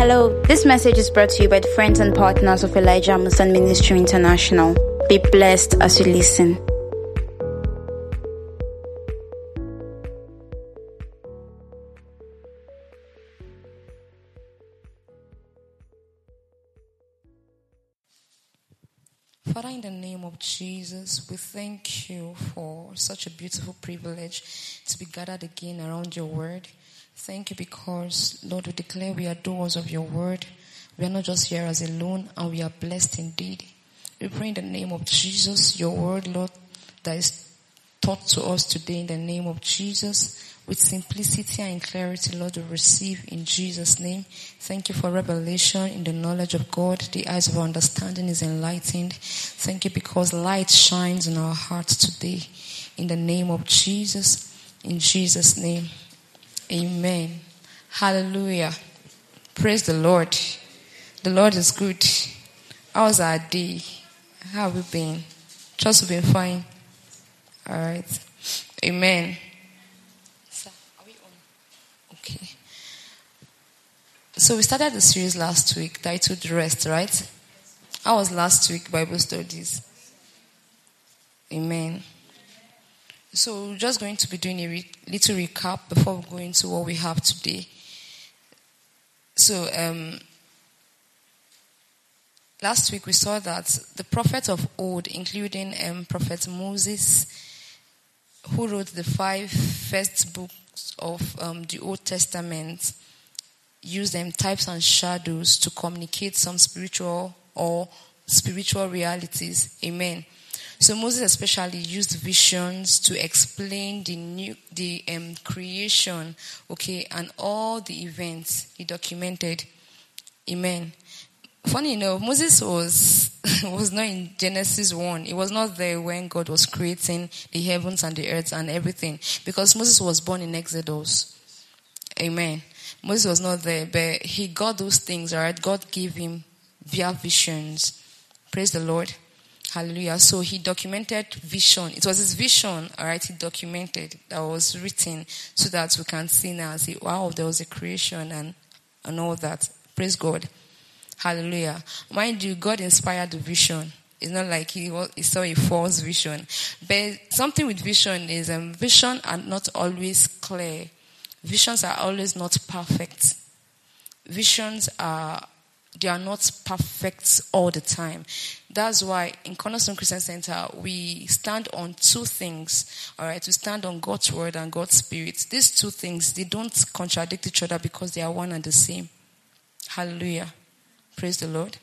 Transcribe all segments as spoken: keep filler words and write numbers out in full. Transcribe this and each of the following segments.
Hello, this message is brought to you by the friends and partners of Elijah Musan Ministry International. Be blessed as you listen. Father, in the name of Jesus, we thank you for such a beautiful privilege to be gathered again around your word. Thank you because, Lord, we declare we are doers of your word. We are not just hearers alone, and we are blessed indeed. We pray in the name of Jesus, your word, Lord, that is taught to us today in the name of Jesus. With simplicity and clarity, Lord, we receive in Jesus' name. Thank you for revelation in the knowledge of God. The eyes of our understanding is enlightened. Thank you because light shines in our hearts today. In the name of Jesus, in Jesus' name, amen. Hallelujah. Praise the Lord. The Lord is good. How's our day? How have we been? Trust we've been fine. All right. Amen. Okay. So we started the series last week titled Rest, right? How was last week Bible studies? Amen. So we're just going to be doing a re- little recap before we go into what we have today. So um, last week we saw that the prophets of old, including um, Prophet Moses, who wrote the five first books of um, the Old Testament, use them types and shadows to communicate some spiritual or spiritual realities. Amen. So Moses especially used visions to explain the new the um, creation, okay, and all the events he documented. Amen. Funny enough, Moses was was not in Genesis one. He was not there when God was creating the heavens and the earth and everything, because Moses was born in Exodus. Amen. Moses was not there, but he got those things, all right? God gave him via visions. Praise the Lord. Hallelujah. So he documented vision. It was his vision, all right, he documented, that was written so that we can see now and say, wow, there was a creation and, and all that. Praise God. Hallelujah. Mind you, God inspired the vision. It's not like he, was, he saw a false vision. But something with vision is um, vision are not always clear. Visions are always not perfect. Visions are, they are not perfect all the time. That's why in Cornerstone Christian Center, we stand on two things. All right, we stand on God's word and God's spirit. These two things, they don't contradict each other because they are one and the same. Hallelujah. Praise the Lord.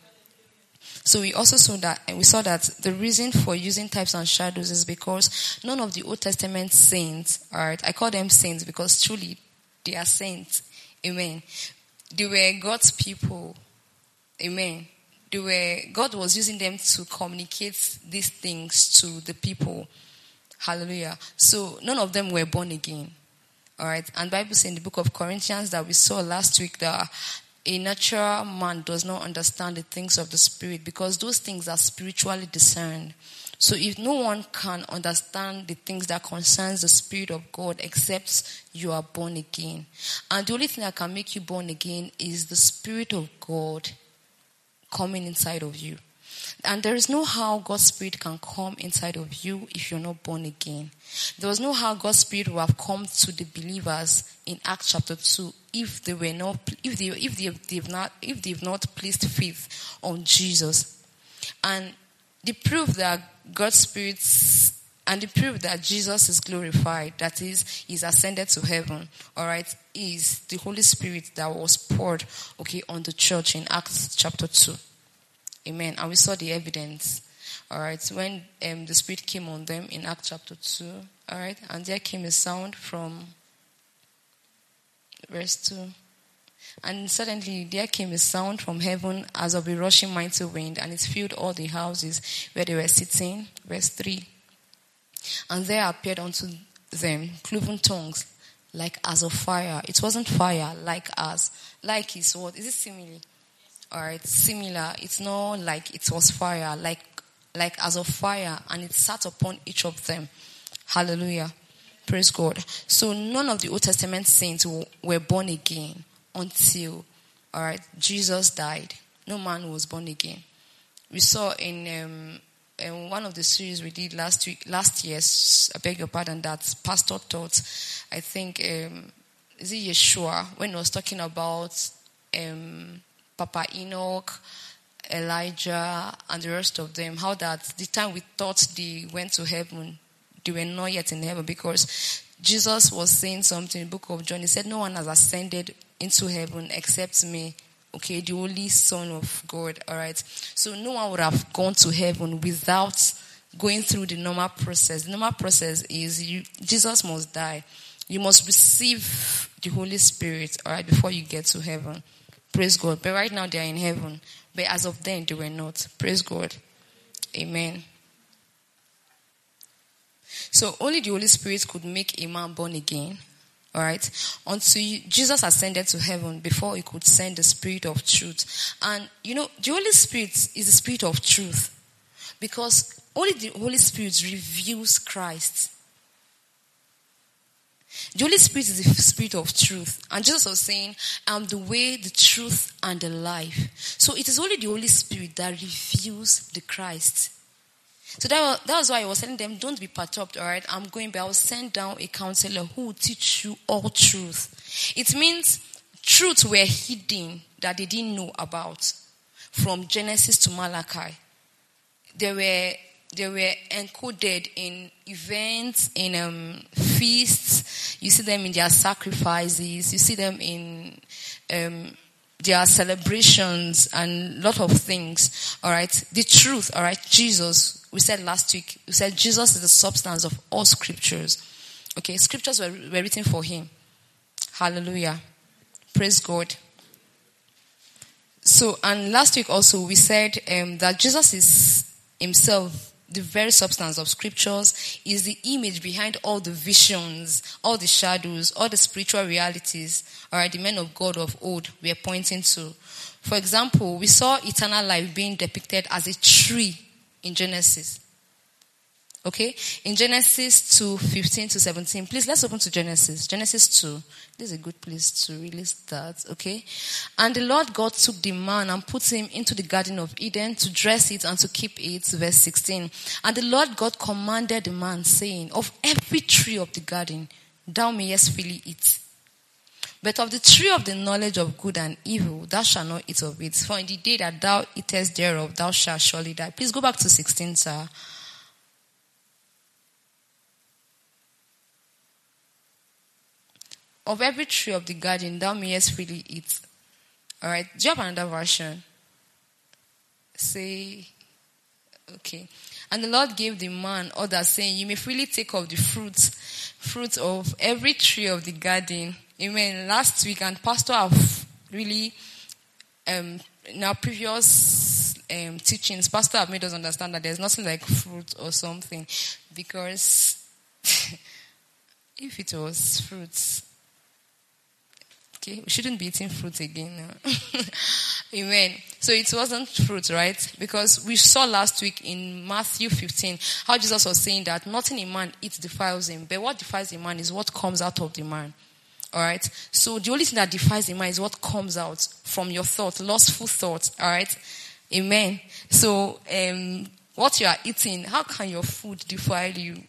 So we also saw that, and we saw that the reason for using types and shadows is because none of the Old Testament saints, alright, I call them saints because truly they are saints. Amen. They were God's people. Amen. They were, God was using them to communicate these things to the people. Hallelujah. So none of them were born again. Alright. And the Bible says in the book of Corinthians that we saw last week that a natural man does not understand the things of the spirit because those things are spiritually discerned. So if no one can understand the things that concerns the spirit of God except you are born again. And the only thing that can make you born again is the spirit of God coming inside of you. And there is no how God's spirit can come inside of you if you're not born again. There was no how God's spirit will have come to the believers in Acts chapter two if they were not, if they, if they, they've not, if they've not placed faith on Jesus. And the proof that God's spirit and the proof that Jesus is glorified, that is, he's ascended to heaven, all right, is the Holy Spirit that was poured, okay, on the church in Acts chapter two. Amen. And we saw the evidence. All right. When um, the Spirit came on them in Acts chapter two. All right. And there came a sound from verse two. And suddenly there came a sound from heaven as of a rushing mighty wind, and it filled all the houses where they were sitting. Verse three. And there appeared unto them cloven tongues like as of fire. It wasn't fire, like as. Like is what? Is it simile? Alright, similar. It's not like it was fire, like like as of fire, and it sat upon each of them. Hallelujah. Praise God. So none of the Old Testament saints were born again until all right, Jesus died. No man was born again. We saw in, um, in one of the series we did last week, last year, I beg your pardon, that Pastor taught, I think, um, is it Yeshua, when he was talking about um, Papa Enoch, Elijah, and the rest of them, how that the time we thought they went to heaven, they were not yet in heaven, because Jesus was saying something in the book of John. He said, no one has ascended into heaven except me. Okay, the only Son of God, all right? So no one would have gone to heaven without going through the normal process. The normal process is you, Jesus must die. You must receive the Holy Spirit, all right, before you get to heaven. Praise God. But right now they are in heaven. But as of then, they were not. Praise God. Amen. So only the Holy Spirit could make a man born again. All right. Until Jesus ascended to heaven before he could send the Spirit of truth. And, you know, the Holy Spirit is the Spirit of truth. Because only the Holy Spirit reveals Christ. The Holy Spirit is the Spirit of truth. And Jesus was saying, I'm the way, the truth, and the life. So it is only the Holy Spirit that reveals the Christ. So that was, that was why I was telling them, don't be perturbed, all right? I'm going, but I will send down a counselor who will teach you all truth. It means truth were hidden that they didn't know about from Genesis to Malachi. They were they were encoded in events, in um, feasts. You see them in their sacrifices. You see them in um, their celebrations and a lot of things. All right, the truth. All right, Jesus. We said last week, we said Jesus is the substance of all scriptures. Okay, scriptures were, were written for him. Hallelujah. Praise God. So, and last week also we said um, that Jesus is himself the very substance of scriptures, is the image behind all the visions, all the shadows, all the spiritual realities, all right, the men of God of old we are pointing to. For example, we saw eternal life being depicted as a tree in Genesis. Okay? In Genesis two, fifteen to seventeen. Please, let's open to Genesis. Genesis two. This is a good place to really start. Okay? And the Lord God took the man and put him into the Garden of Eden to dress it and to keep it. Verse sixteen. And the Lord God commanded the man, saying, of every tree of the garden thou mayest freely eat. But of the tree of the knowledge of good and evil, thou shalt not eat of it. For in the day that thou eatest thereof, thou shalt surely die. Please go back to sixteen, sir. Of every tree of the garden, thou mayest freely eat. All right. Do you have another version? Say, okay. And the Lord gave the man order, saying, you may freely take of the fruits, fruits of every tree of the garden. Amen. Last week, and Pastor have really, um, in our previous um, teachings, Pastor have made us understand that there's nothing like fruit or something. Because if it was fruits, okay, we shouldn't be eating fruit again now. Amen. So it wasn't fruit, right? Because we saw last week in Matthew fifteen how Jesus was saying that nothing in man eats defiles him. But what defiles a man is what comes out of the man. Alright? So the only thing that defiles a man is what comes out from your thought, lustful thoughts. Alright? Amen. So um, what you are eating, how can your food defile you?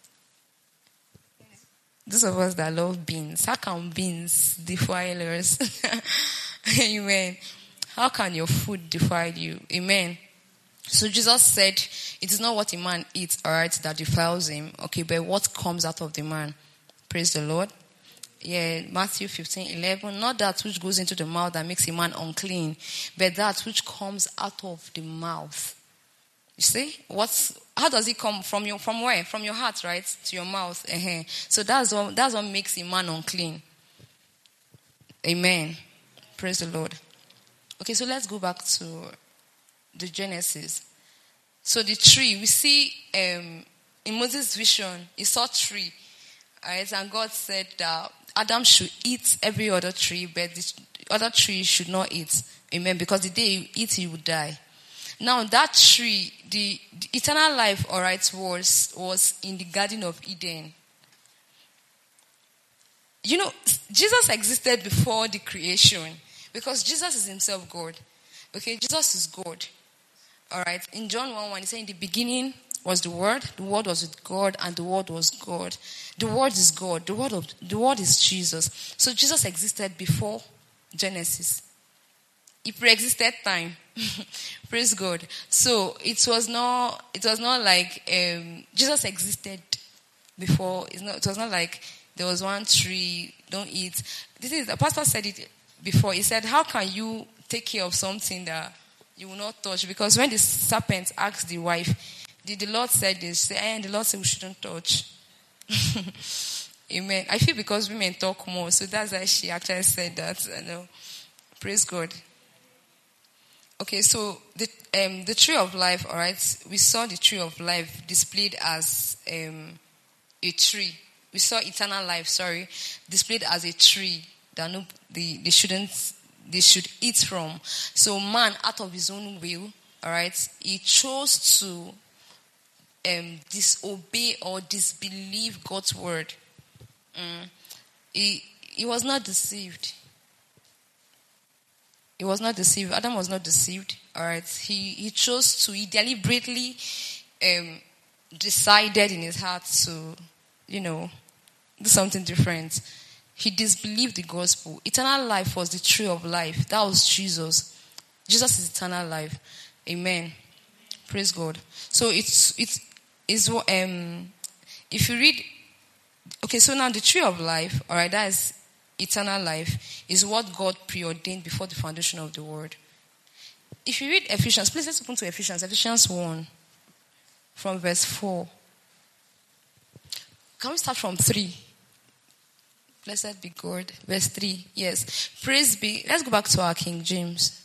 Those of us that love beans, how can beans defile us? Amen. How can your food defile you? Amen. So Jesus said, it is not what a man eats, alright, that defiles him, okay, but what comes out of the man. Praise the Lord. Yeah, Matthew fifteen eleven. Not that which goes into the mouth that makes a man unclean, but that which comes out of the mouth. You see? What's how does it come from your from where? From your heart, right? To your mouth. Uh-huh. So that's what that's what makes a man unclean. Amen. Praise the Lord. Okay, so let's go back to the Genesis. So the tree, we see um, in Moses' vision, he saw a tree. Right? And God said that Adam should eat every other tree, but the other tree should not eat. Amen. Because the day you eat, you will die. Now that tree, the, the eternal life, all right, was was in the Garden of Eden. You know, Jesus existed before the creation. Because Jesus is himself God. Okay, Jesus is God. All right. In John one one, he said, in the beginning was the Word. The Word was with God, and the Word was God. The Word is God. The Word of the Word is Jesus. So Jesus existed before Genesis. He pre-existed time. Praise God. So it was not. It was not like um, Jesus existed before. It's not. It was not like there was one tree. Don't eat. This is the pastor said it before. He said, "How can you take care of something that you will not touch?" Because when the serpent asked the wife, did the Lord said this? And the Lord said we shouldn't touch. Amen. I feel because women talk more, so that's why she actually said that. I know. Praise God. Okay, so the um, the tree of life, all right, we saw the tree of life displayed as um, a tree. We saw eternal life, sorry, displayed as a tree that no, they, they shouldn't, they should eat from. So man, out of his own will, all right, he chose to um, disobey or disbelieve God's word. Mm. He, he was not deceived. He was not deceived. Adam was not deceived. All right. He he chose to. He deliberately um, decided in his heart to, you know, do something different. He disbelieved the gospel. Eternal life was the tree of life. That was Jesus. Jesus is eternal life. Amen. Praise God. So it's it's is um if you read. Okay, so now the tree of life. All right, that is. Eternal life is what God preordained before the foundation of the world. If you read Ephesians, please let's open to Ephesians, Ephesians one, from verse four. Can we start from three? Blessed be God. Verse three, yes. Praise be. Let's go back to our King James.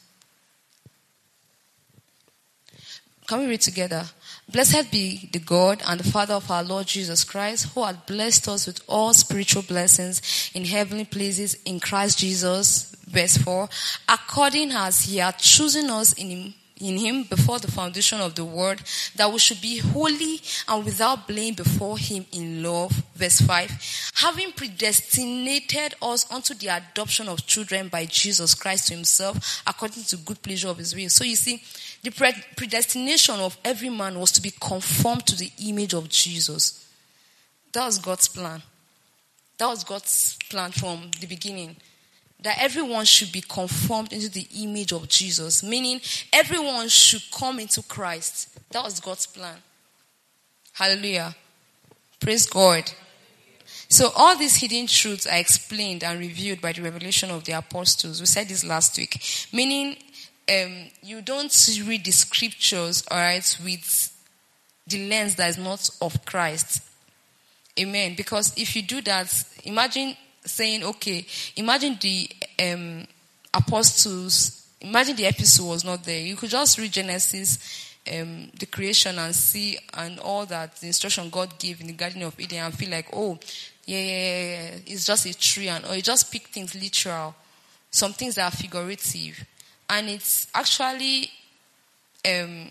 Can we read together? Blessed be the God and the Father of our Lord Jesus Christ, who hath blessed us with all spiritual blessings in heavenly places in Christ Jesus. Verse four. According as he hath chosen us in him, in him before the foundation of the world, that we should be holy and without blame before him in love. Verse five. Having predestinated us unto the adoption of children by Jesus Christ to himself, according to good pleasure of his will. So you see, the predestination of every man was to be conformed to the image of Jesus. That was God's plan. That was God's plan from the beginning. That everyone should be conformed into the image of Jesus. Meaning, everyone should come into Christ. That was God's plan. Hallelujah. Praise God. So all these hidden truths are explained and revealed by the revelation of the apostles. We said this last week. Meaning, um, you don't read the scriptures, all right, with the lens that is not of Christ. Amen. Because if you do that, imagine saying, okay, imagine the um, apostles, imagine the epistle was not there. You could just read Genesis, um, the creation, and see and all that, the instruction God gave in the Garden of Eden, and feel like, oh, yeah, yeah, yeah, yeah. It's just a tree, and or you just pick things literal, some things that are figurative. And it's actually, um,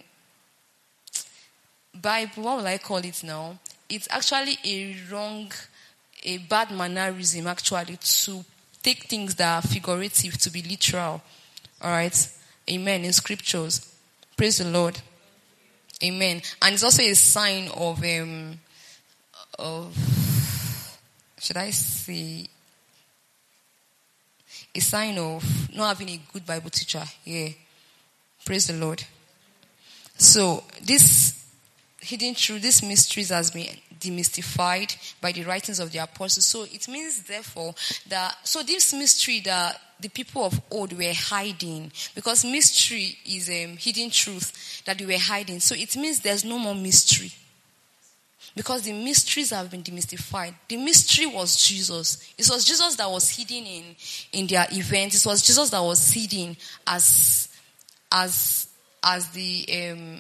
Bible, what will I call it now? It's actually a wrong, a bad mannerism actually to take things that are figurative to be literal. All right? Amen. In scriptures. Praise the Lord. Amen. And it's also a sign of, um, of, should I say, a sign of not having a good Bible teacher. Yeah. Praise the Lord. So, this hidden truth, these mysteries has been demystified by the writings of the apostles. So, it means, therefore, that, so this mystery that the people of old were hiding, because mystery is a um, hidden truth that they were hiding. So, it means there's no more mystery. Because the mysteries have been demystified. The mystery was Jesus. It was Jesus that was hidden in, in their events. It was Jesus that was hidden as as as the um,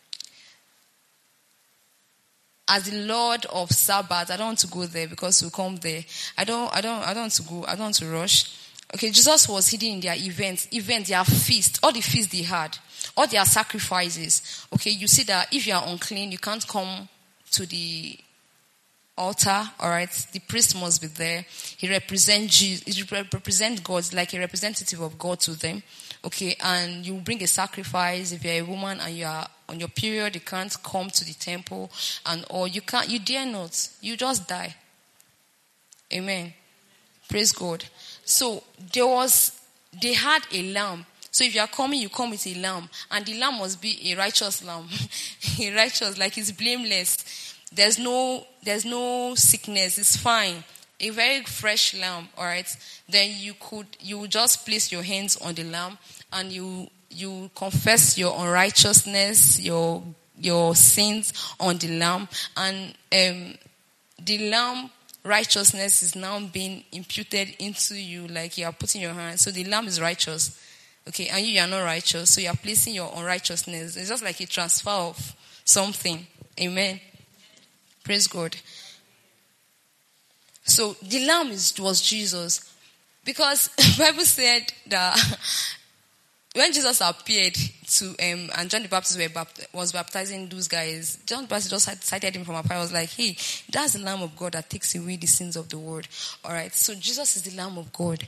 as the Lord of Sabbath. I don't want to go there because we'll come there. I don't I don't I don't want to go, I don't want to rush. Okay, Jesus was hidden in their events, events, their feast, all the feasts they had, all their sacrifices. Okay, you see that if you are unclean, you can't come to the altar, all right, the priest must be there. He represents Jesus, he represents God, like a representative of God to them. Okay, and you bring a sacrifice. If you're a woman and you are on your period, you can't come to the temple, and or you can't, you dare not, you just die. Amen. Praise God. So there was, they had a lamb. So if you are coming, you come with a lamb, and the lamb must be a righteous lamb, a righteous, like it's blameless. There's no, there's no sickness. It's fine. A very fresh lamb. All right. Then you could, you just place your hands on the lamb, and you, you confess your unrighteousness, your, your sins on the lamb, and um, the lamb righteousness is now being imputed into you, like you are putting your hand. So the lamb is righteous. Okay, and you, you are not righteous, so you are placing your unrighteousness. It's just like a transfer of something. Amen. Praise God. So the lamb is, was Jesus. Because the Bible said that when Jesus appeared to, um, and John the Baptist were bapt- was baptizing those guys, John the Baptist just cited him from afar. I was like, hey, that's the Lamb of God that takes away the sins of the world. All right, so Jesus is the Lamb of God.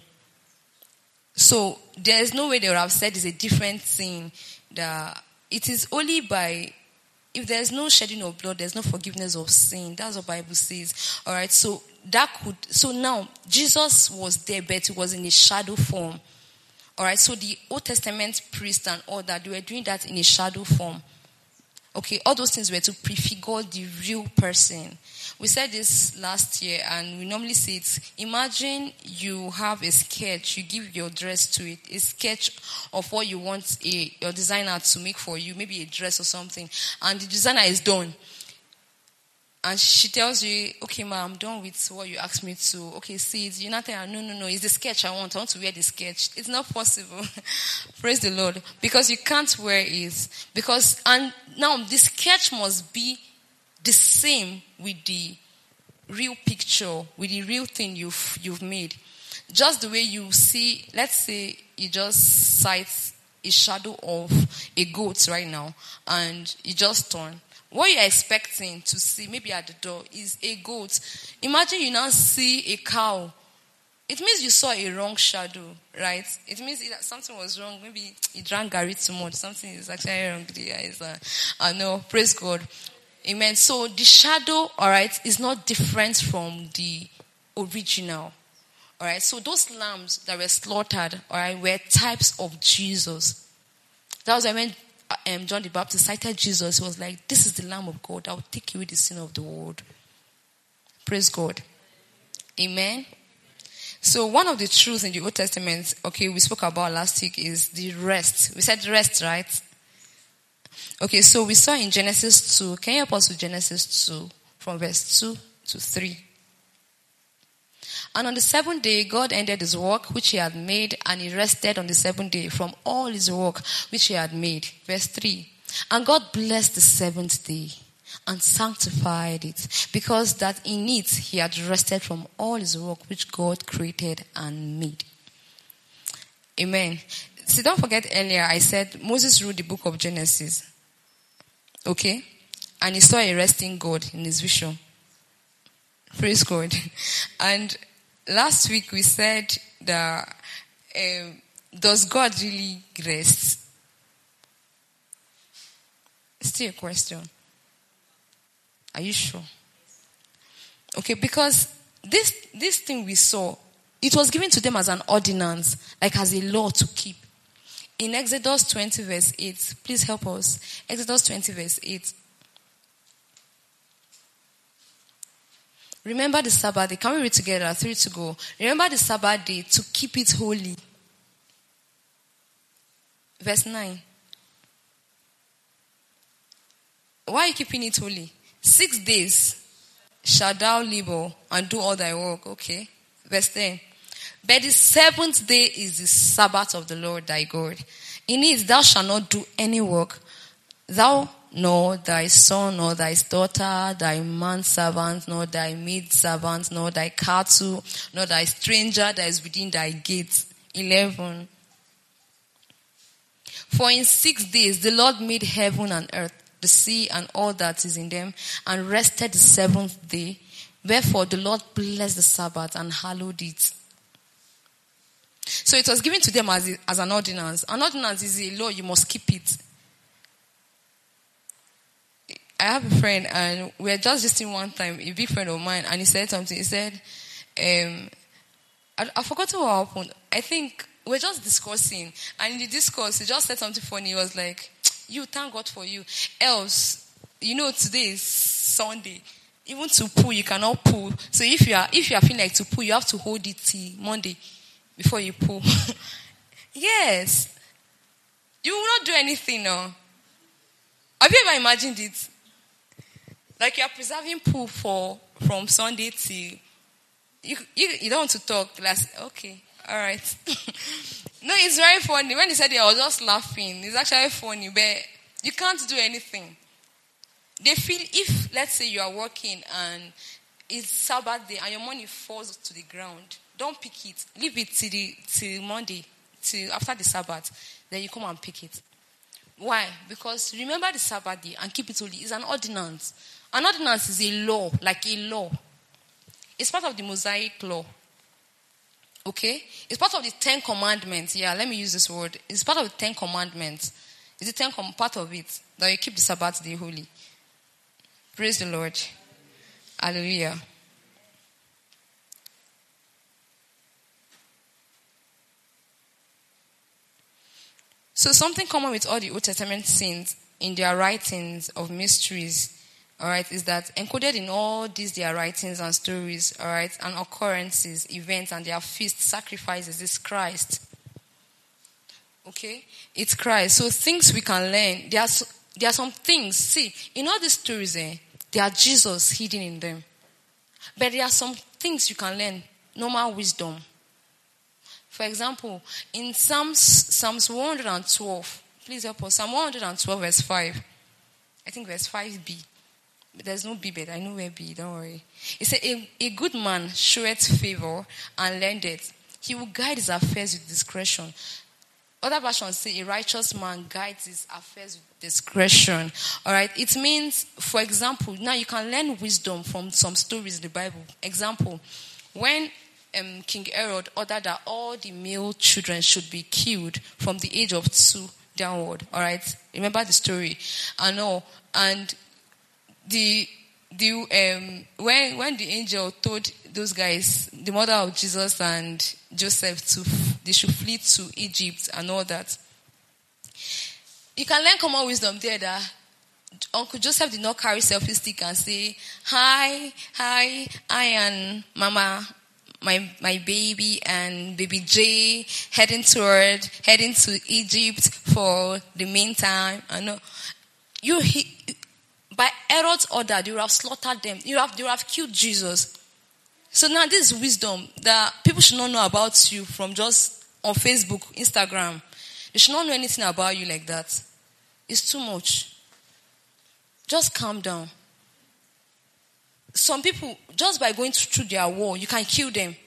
So there is no way they would have said it's a different thing. That it is only by, if there is no shedding of blood, there's no forgiveness of sin. That's what the Bible says. All right, so that could, so now Jesus was there, but it was in a shadow form. All right, so the Old Testament priest and all that, they were doing that in a shadow form. Okay, all those things were to prefigure the real person. We said this last year, and we normally say it. Imagine you have a sketch, you give your dress to it, a sketch of what you want a your designer to make for you, maybe a dress or something, and the designer is done. And she tells you, okay, ma, I'm done with what you asked me to. Okay, see it. You're not there. No, no, no. It's the sketch I want. I want to wear the sketch. It's not possible. Praise the Lord. Because you can't wear it. Because, and now the sketch must be the same with the real picture, with the real thing you've, you've made. Just the way you see, let's say you just sight a shadow of a goat right now, and you just turn. What you're expecting to see, maybe at the door, is a goat. Imagine you now see a cow. It means you saw a wrong shadow, right? It means that something was wrong. Maybe you drank Gary too much. Something is actually wrong. Yeah, uh, I know. Praise God. Amen. So the shadow, all right, is not different from the original. All right. So those lambs that were slaughtered, all right, were types of Jesus. That was when Um, John the Baptist cited Jesus. He was like, this is the Lamb of God that will take away the sin of the world. Praise God. Amen. So one of the truths in the Old Testament, okay, we spoke about last week is the rest. We said rest, right? Okay, so we saw in Genesis two. Can you help us with Genesis two from verse two to three? And on the seventh day, God ended his work which he had made, and he rested on the seventh day from all his work which he had made. Verse three. And God blessed the seventh day and sanctified it, because that in it he had rested from all his work which God created and made. Amen. See, don't forget earlier I said Moses wrote the book of Genesis. Okay? And he saw a resting God in his vision. Praise God. And last week we said that um, does God really rest? Still a question. Are you sure? Okay, because this this thing we saw, it was given to them as an ordinance, like as a law to keep. In Exodus twenty verse eight, please help us. Exodus twenty verse eight. Remember the Sabbath day. Can we read together? Three to go. Remember the Sabbath day to keep it holy. Verse nine. Why are you keeping it holy? Six days shall thou labor and do all thy work. Okay. Verse ten. But the seventh day is the Sabbath of the Lord thy God. In it thou shalt not do any work, thou nor thy son, nor thy daughter, thy manservant, nor thy maidservant, nor thy cattle, nor thy stranger that is within thy gates. Eleven. For in six days the Lord made heaven and earth, the sea and all that is in them, and rested the seventh day. Wherefore the Lord blessed the Sabbath and hallowed it. So it was given to them as, a, as an ordinance. An ordinance is a law, you must keep it. I have a friend, and we were just visiting one time, a big friend of mine, and he said something. He said, um, I, I forgot what happened. I think we were just discussing, and in the discourse, he just said something funny. He was like, you, thank God for you. Else, you know, today is Sunday. Even to pull, you cannot pull. So if you are if you are feeling like to pull, you have to hold it till Monday before you pull. Yes. You will not do anything now. Have you ever imagined it? Like you are preserving pool for from Sunday till you you, you don't want to talk. Like, okay, all right. No, it's very funny. When he said it, I was just laughing. It's actually funny, but you can't do anything. They feel if, let's say, you are working and it's Sabbath day and your money falls to the ground, don't pick it. Leave it till the till Monday, till after the Sabbath. Then you come and pick it. Why? Because remember the Sabbath day and keep it holy. It's an ordinance. An ordinance is a law, like a law. It's part of the Mosaic law. Okay? It's part of the Ten Commandments. Yeah, let me use this word. It's part of the Ten Commandments. It's the Ten Com- part of it that you keep the Sabbath day holy. Praise the Lord. Hallelujah. So something common with all the Old Testament saints in their writings of mysteries, all right, is that encoded in all these their writings and stories, all right, and occurrences, events, and their feast sacrifices is Christ. Okay? It's Christ. So things we can learn. There are, so, there are some things. See, in all these stories, eh, there are Jesus hidden in them. But there are some things you can learn. Normal wisdom. For example, in Psalms, Psalms one hundred twelve, please help us. Psalm one hundred twelve verse five. I think verse five b. But there's no B, but I know where B, don't worry. It says, a, a good man showeth favor and lendeth. He will guide his affairs with discretion. Other versions say a righteous man guides his affairs with discretion. All right. It means, for example, now you can learn wisdom from some stories in the Bible. Example, when um, King Herod ordered that all the male children should be killed from the age of two downward. All right. Remember the story. I know. And the the um when when the angel told those guys, the mother of Jesus and Joseph, to they should flee to Egypt and all that, you can learn common wisdom there that Uncle Joseph did not carry selfie stick and say, hi, hi, I am Mama, my my baby and baby J heading toward heading to Egypt for the meantime. I know you he, by Herod's order, they would have slaughtered them. You have they would have killed Jesus. So now this is wisdom that people should not know about you from just on Facebook, Instagram. They should not know anything about you like that. It's too much. Just calm down. Some people, just by going through their war, you can kill them.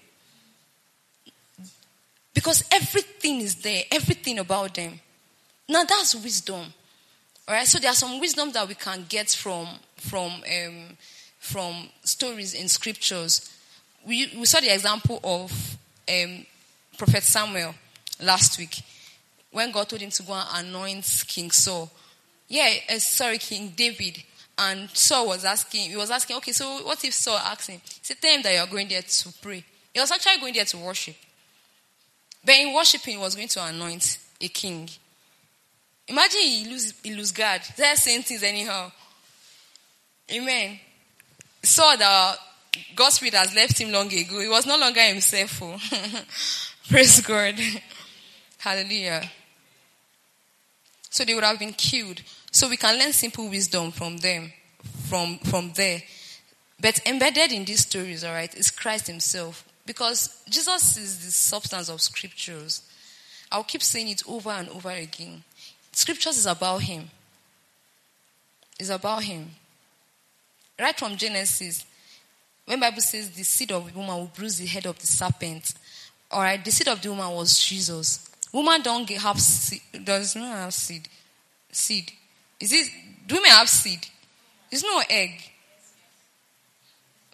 Because everything is there. Everything about them. Now that's wisdom. Alright, so there are some wisdom that we can get from from um, from stories in scriptures. We we saw the example of um, Prophet Samuel last week when God told him to go and anoint King Saul. Yeah, uh, sorry, King David. And Saul was asking, he was asking, okay, so what if Saul asked him? He said, tell him that you are going there to pray. He was actually going there to worship. But in worshiping, he was going to anoint a king. Imagine he lose, he lose God. They're saying things anyhow. Amen. Saw that God's Spirit has left him long ago. He was no longer himself. Oh. Praise God. Hallelujah. So they would have been killed. So we can learn simple wisdom from them, from, from there. But embedded in these stories, all right, is Christ himself. Because Jesus is the substance of scriptures. I'll keep saying it over and over again. Scriptures is about him. It's about him. Right from Genesis, when the Bible says the seed of the woman will bruise the head of the serpent. All right, the seed of the woman was Jesus. Woman don't get have seed. Does not have seed. Seed. Is it? Do women have seed? It's no egg.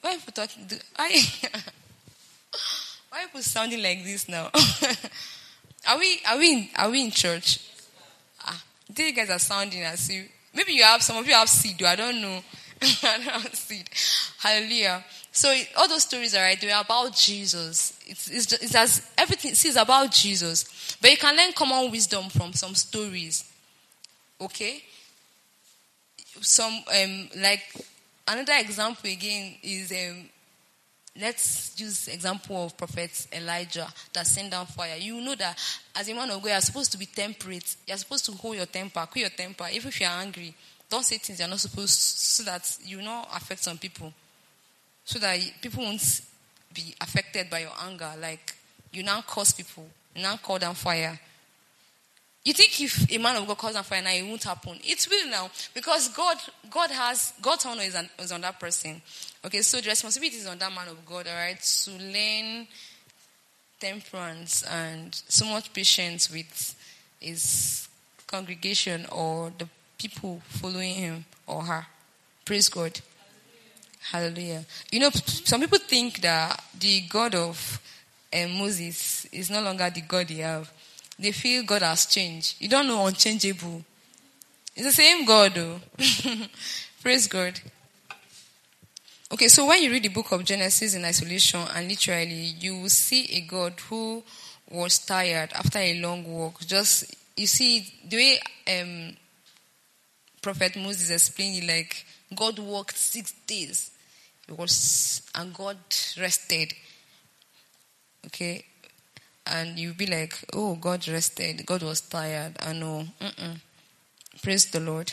Why people talking? Do, I, why people sounding like this now? are we are we in, are we in church? Ah, you guys are sounding as if maybe you have some of you have seed. I don't know. I don't have seed. Hallelujah. So it, all those stories are right. They're about Jesus. It's it's, just, it's as everything. See, it's about Jesus. But you can learn common wisdom from some stories. Okay. Some um like another example again is um let's use example of Prophet Elijah that sent down fire. You know that as a man of God, you're supposed to be temperate. You're supposed to hold your temper, cool your temper. Even if you're angry, don't say things you're not supposed to, so that you will not affect some people. So that people won't be affected by your anger. Like, you now curse people. You now call down fire. You think if a man of God calls down fire now, it won't happen. It will now. Because God God has, God's honor is, an, is on that person. Okay, so the responsibility is on that man of God, all right, to learn temperance and so much patience with his congregation or the people following him or her. Praise God. Hallelujah. You know, some people think that the God of uh, Moses is no longer the God they have. They feel God has changed. You don't know unchangeable. It's the same God though. Praise God. Okay, so when you read the book of Genesis in isolation and literally, you will see a God who was tired after a long walk. Just, you see, the way um, Prophet Moses explained it, like, God walked six days. It was, and God rested. Okay? And you'll be like, oh, God rested. God was tired. I know. Mm-mm. Praise the Lord.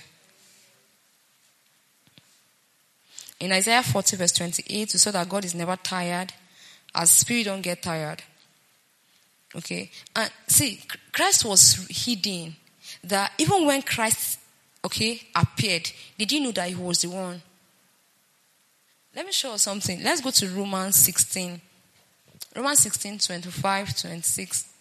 In Isaiah forty verse twenty-eight, we saw that God is never tired. As spirit don't get tired. Okay? And see, Christ was hidden. That even when Christ, okay, appeared, did you know that he was the one? Let me show you something. Let's go to Romans sixteen. Romans sixteen, twenty-five, twenty-six.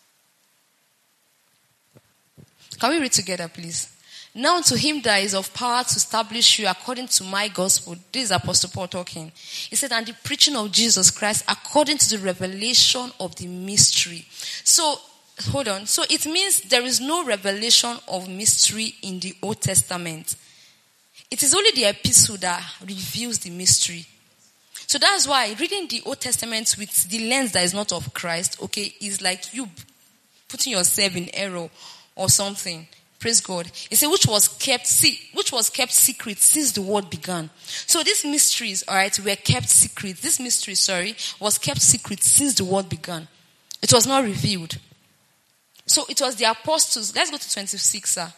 Can we read together, please? Now to him that is of power to establish you according to my gospel. This is Apostle Paul talking. He said, and the preaching of Jesus Christ according to the revelation of the mystery. So, hold on. So it means there is no revelation of mystery in the Old Testament. It is only the epistle that reveals the mystery. So that's why reading the Old Testament with the lens that is not of Christ, okay, is like you putting yourself in error or something. Praise God. He said, which was kept, see, which was kept secret since the world began. So these mysteries, all right, were kept secret. This mystery, sorry, was kept secret since the world began. It was not revealed. So it was the apostles. Let's go to twenty-six, sir.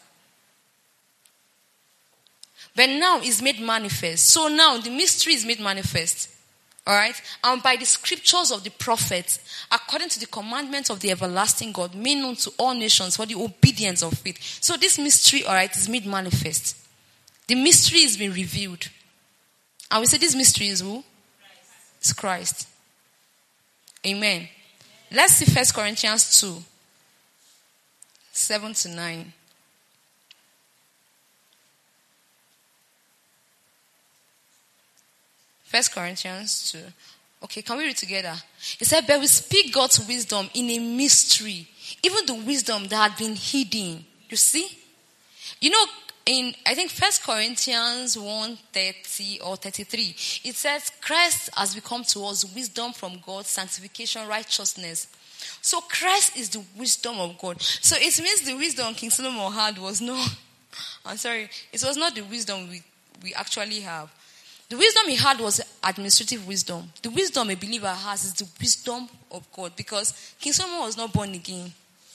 But now is made manifest. So now the mystery is made manifest. Alright? And by the scriptures of the prophets, according to the commandments of the everlasting God, made known to all nations for the obedience of faith. So this mystery, alright, is made manifest. The mystery is being revealed. And we say this mystery is who? Christ. It's Christ. Amen. Let's see First Corinthians two. seven to nine. First Corinthians two. Okay, can we read together? It said, but we speak God's wisdom in a mystery. Even the wisdom that had been hidden. You see? You know, in, I think First Corinthians one thirty or thirty-three, it says, Christ has become to us wisdom from God, sanctification, righteousness. So Christ is the wisdom of God. So it means the wisdom King Solomon had was not, I'm sorry, it was not the wisdom we, we actually have. The wisdom he had was administrative wisdom. The wisdom a believer has is the wisdom of God, because King Solomon was not born again.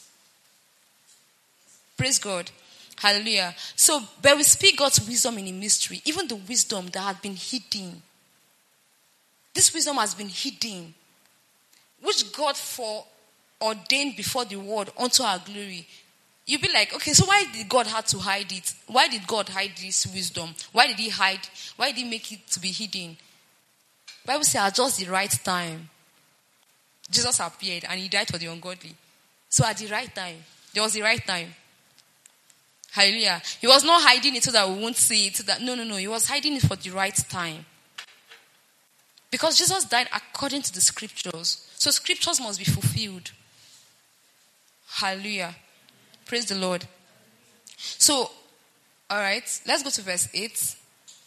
Praise God. Hallelujah. So, but we speak God's wisdom in a mystery, even the wisdom that had been hidden. This wisdom has been hidden, which God foreordained before the world unto our glory. You'll be like, okay, so why did God have to hide it? Why did God hide this wisdom? Why did he hide? Why did he make it to be hidden? The Bible says at just the right time, Jesus appeared and he died for the ungodly. So at the right time, there was the right time. Hallelujah. He was not hiding it so that we won't see it. So that, no, no, no. He was hiding it for the right time. Because Jesus died according to the scriptures. So scriptures must be fulfilled. Hallelujah. Praise the Lord. So, all right, let's go to verse eight.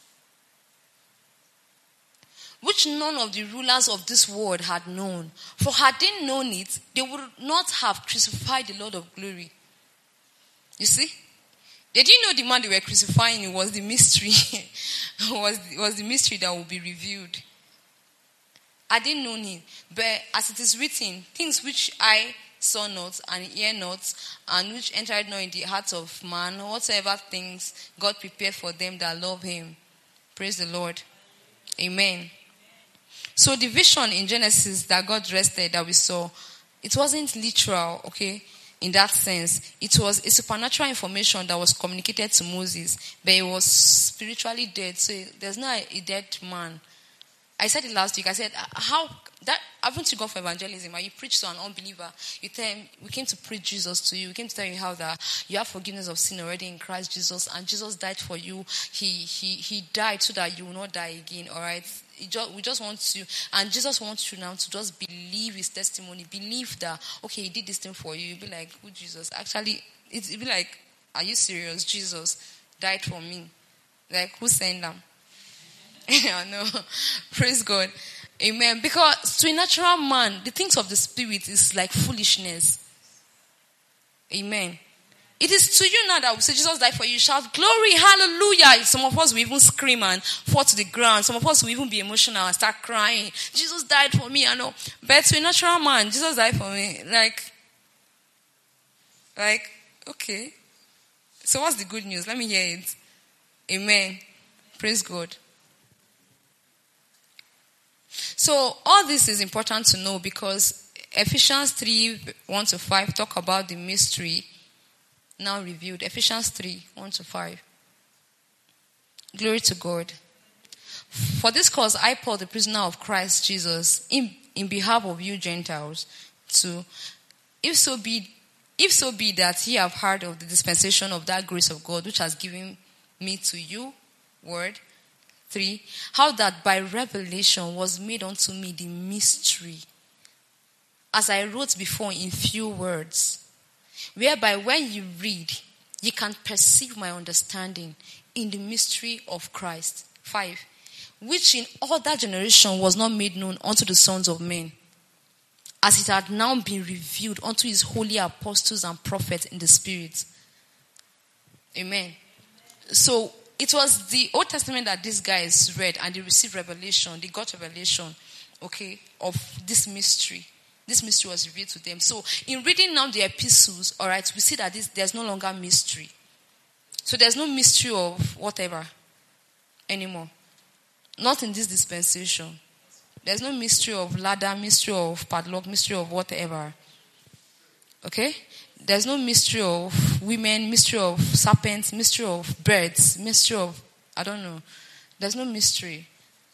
Which none of the rulers of this world had known. For had they known it, they would not have crucified the Lord of glory. You see? They didn't know the man they were crucifying. It was the mystery. it was, it was the mystery that would be revealed. I didn't know him. But as it is written, things which I saw not and hear not, and which entered not in the heart of man, whatsoever things God prepared for them that love him. Praise the Lord. Amen. So the vision in Genesis that God rested, that we saw, it wasn't literal, okay, in that sense. It was a supernatural information that was communicated to Moses, but it was spiritually dead. So there's not a dead man. I said it last week. I said, how, that, haven't you gone for evangelism? Or you preach to an unbeliever. You tell him, we came to preach Jesus to you. We came to tell you how that you have forgiveness of sin already in Christ Jesus, and Jesus died for you. He, he, he died so that you will not die again, all right? Just, we just want to, and Jesus wants you now to just believe his testimony. Believe that, okay, he did this thing for you. You'll be like, who Jesus? Actually, it'll be like, are you serious? Jesus died for me. Like, who sent them? Yeah, no. Praise God. Amen. Because to a natural man, the things of the spirit is like foolishness. Amen. It is to you now that we say Jesus died for you. Shout glory, hallelujah. Some of us will even scream and fall to the ground. Some of us will even be emotional and start crying. Jesus died for me, I know. But to a natural man, Jesus died for me. Like, like, okay. So what's the good news? Let me hear it. Amen. Praise God. So all this is important to know because Ephesians three, one to five talk about the mystery now revealed. Ephesians three, one to five. Glory to God. For this cause I, Paul, the prisoner of Christ Jesus, in, in behalf of you Gentiles, to, if so be, if so be that ye have heard of the dispensation of that grace of God which has given me to you, word. Three, how that by revelation was made unto me the mystery, as I wrote before in few words, whereby when you read, you can perceive my understanding in the mystery of Christ. Five, which in all that generation was not made known unto the sons of men, as it had now been revealed unto his holy apostles and prophets in the Spirit. Amen. So, it was the Old Testament that these guys read and they received revelation. They got revelation, okay, of this mystery. This mystery was revealed to them. So in reading now the epistles, all right, we see that this, there's no longer mystery. So there's no mystery of whatever anymore. Not in this dispensation. There's no mystery of ladder, mystery of padlock, mystery of whatever. Okay? There's no mystery of women, mystery of serpents, mystery of birds, mystery of, I don't know. There's no mystery.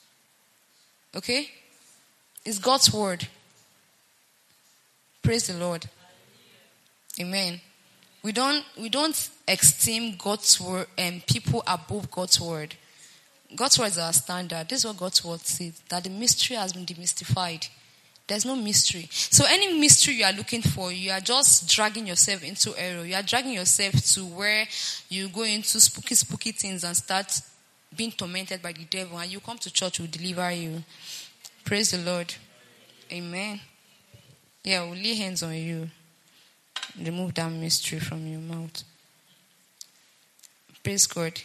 Okay? It's God's word. Praise the Lord. Amen. We don't we don't esteem God's word and people above God's word. God's word is our standard. This is what God's word says, that the mystery has been demystified. There's no mystery. So any mystery you are looking for, you are just dragging yourself into error. You are dragging yourself to where you go into spooky, spooky things and start being tormented by the devil. And you come to church, will deliver you. Praise the Lord. Amen. Yeah, we'll lay hands on you. Remove that mystery from your mouth. Praise God.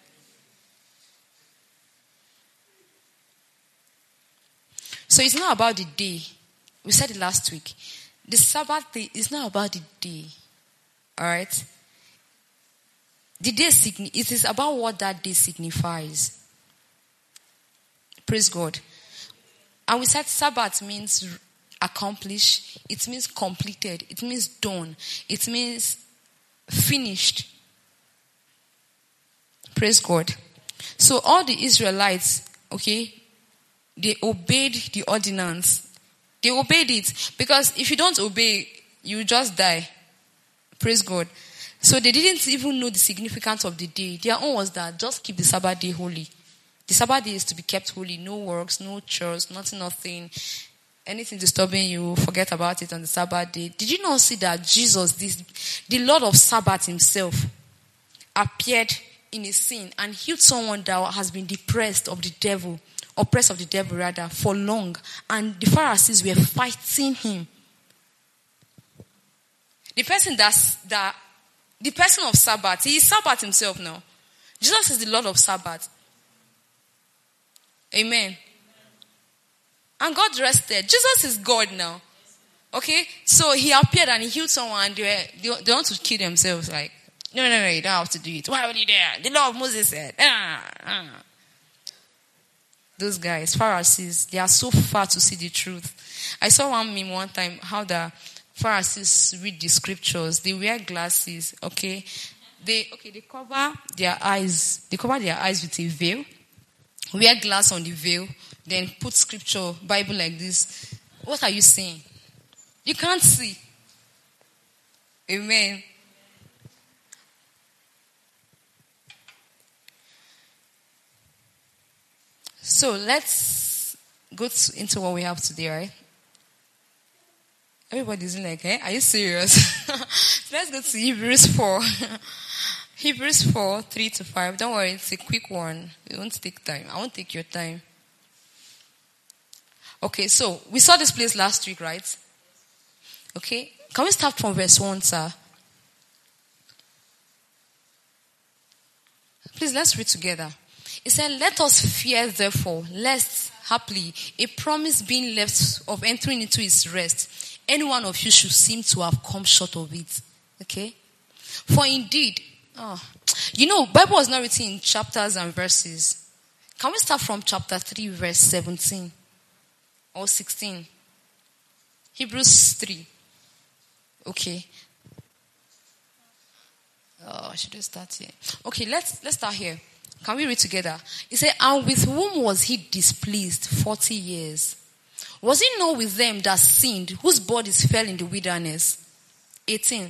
So it's not about the day. We said it last week. The Sabbath day is not about the day. Alright? The day, it is about what that day signifies. Praise God. And we said Sabbath means accomplished. It means completed. It means done. It means finished. Praise God. So all the Israelites, okay, they obeyed the ordinance. They obeyed it. Because if you don't obey, you just die. Praise God. So they didn't even know the significance of the day. Their own was that just keep the Sabbath day holy. The Sabbath day is to be kept holy. No works, no chores, nothing, nothing. Anything disturbing you, forget about it on the Sabbath day. Did you not see that Jesus, this, the Lord of Sabbath himself, appeared in a scene and healed someone that has been depressed of the devil, oppressed of the devil rather, for long. And the Pharisees were fighting him. The person that's, that, the person of Sabbath, he is Sabbath himself now. Jesus is the Lord of Sabbath. Amen. And God rested. Jesus is God now. Okay? So he appeared and he healed someone and they, were, they, they want to kill themselves. Like, no, no, no, you don't have to do it. Why were you there? The law of Moses said. Ah, ah. Those guys, Pharisees, they are so far to see the truth. I saw one meme one time, how the Pharisees read the scriptures. They wear glasses, okay? They, okay, they cover their eyes. They cover their eyes with a veil. Wear glass on the veil. Then put scripture, Bible like this. What are you saying? You can't see. Amen. So let's go to, into what we have today, right? Everybody's like, eh? Are you serious? Let's go to Hebrews four. Hebrews four, three to five. Don't worry, it's a quick one. It won't take time. I won't take your time. Okay, so we saw this place last week, right? Okay, can we start from verse one, sir? Please, let's read together. It said, let us fear therefore, lest haply a promise being left of entering into his rest, any one of you should seem to have come short of it. Okay? For indeed, oh, you know, Bible was not written in chapters and verses. Can we start from chapter three, verse seventeen? Or sixteen. Hebrews three. Okay. Oh, should I start here? Okay, let's let's start here. Can we read together? It said, and with whom was he displeased forty years? Was it not with them that sinned, whose bodies fell in the wilderness? eighteen.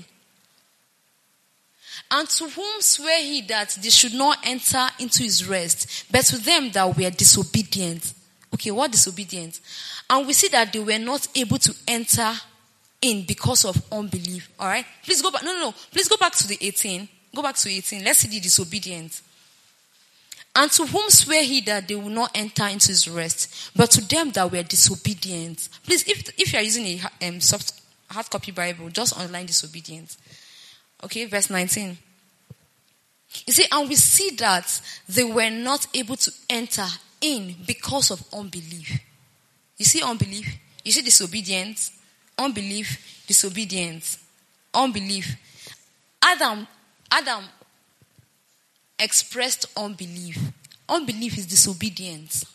And to whom sware he that they should not enter into his rest, but to them that were disobedient? Okay, what disobedient? And we see that they were not able to enter in because of unbelief. All right? Please go back. No, no, no. Please go back to the eighteen. Go back to eighteen. Let's see the disobedient. And to whom swear he that they will not enter into his rest, but to them that were disobedient. Please, if if you are using a um, soft hard copy Bible, just underline disobedient. Okay, verse nineteen. You see, and we see that they were not able to enter in because of unbelief. You see unbelief? You see disobedience? Unbelief, disobedience, unbelief. Adam, Adam expressed unbelief. Unbelief is disobedience.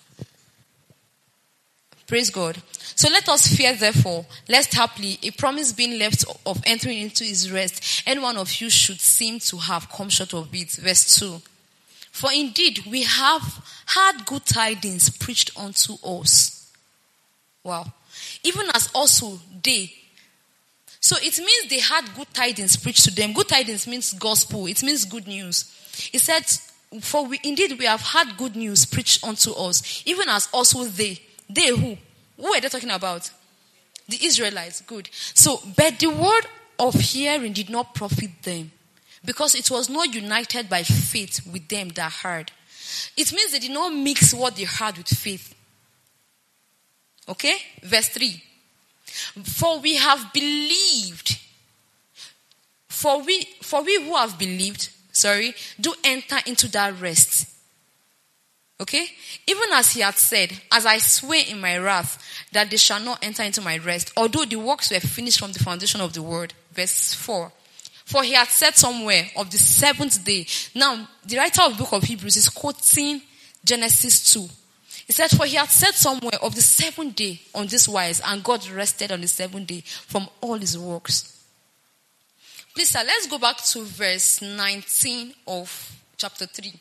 Praise God. So let us fear therefore, lest haply a promise being left of entering into his rest, any one of you should seem to have come short of it. Verse two. For indeed we have had good tidings preached unto us. Wow. Even as also they. So it means they had good tidings preached to them. Good tidings means gospel. It means good news. It said, for we indeed we have had good news preached unto us. Even as also they. They who? Who are they talking about? The Israelites. Good. So, but the word of hearing did not profit them, because it was not united by faith with them that heard. It means they did not mix what they heard with faith. Okay? Verse three. For we have believed. For we, for we who have believed, sorry, do enter into that rest. Okay? Even as he had said, as I swear in my wrath, that they shall not enter into my rest, although the works were finished from the foundation of the world. Verse four. For he had said somewhere of the seventh day. Now, the writer of the book of Hebrews is quoting Genesis two. He said, for he had said somewhere of the seventh day on this wise, and God rested on the seventh day from all his works. Please, sir, let's go back to verse nineteen of chapter three.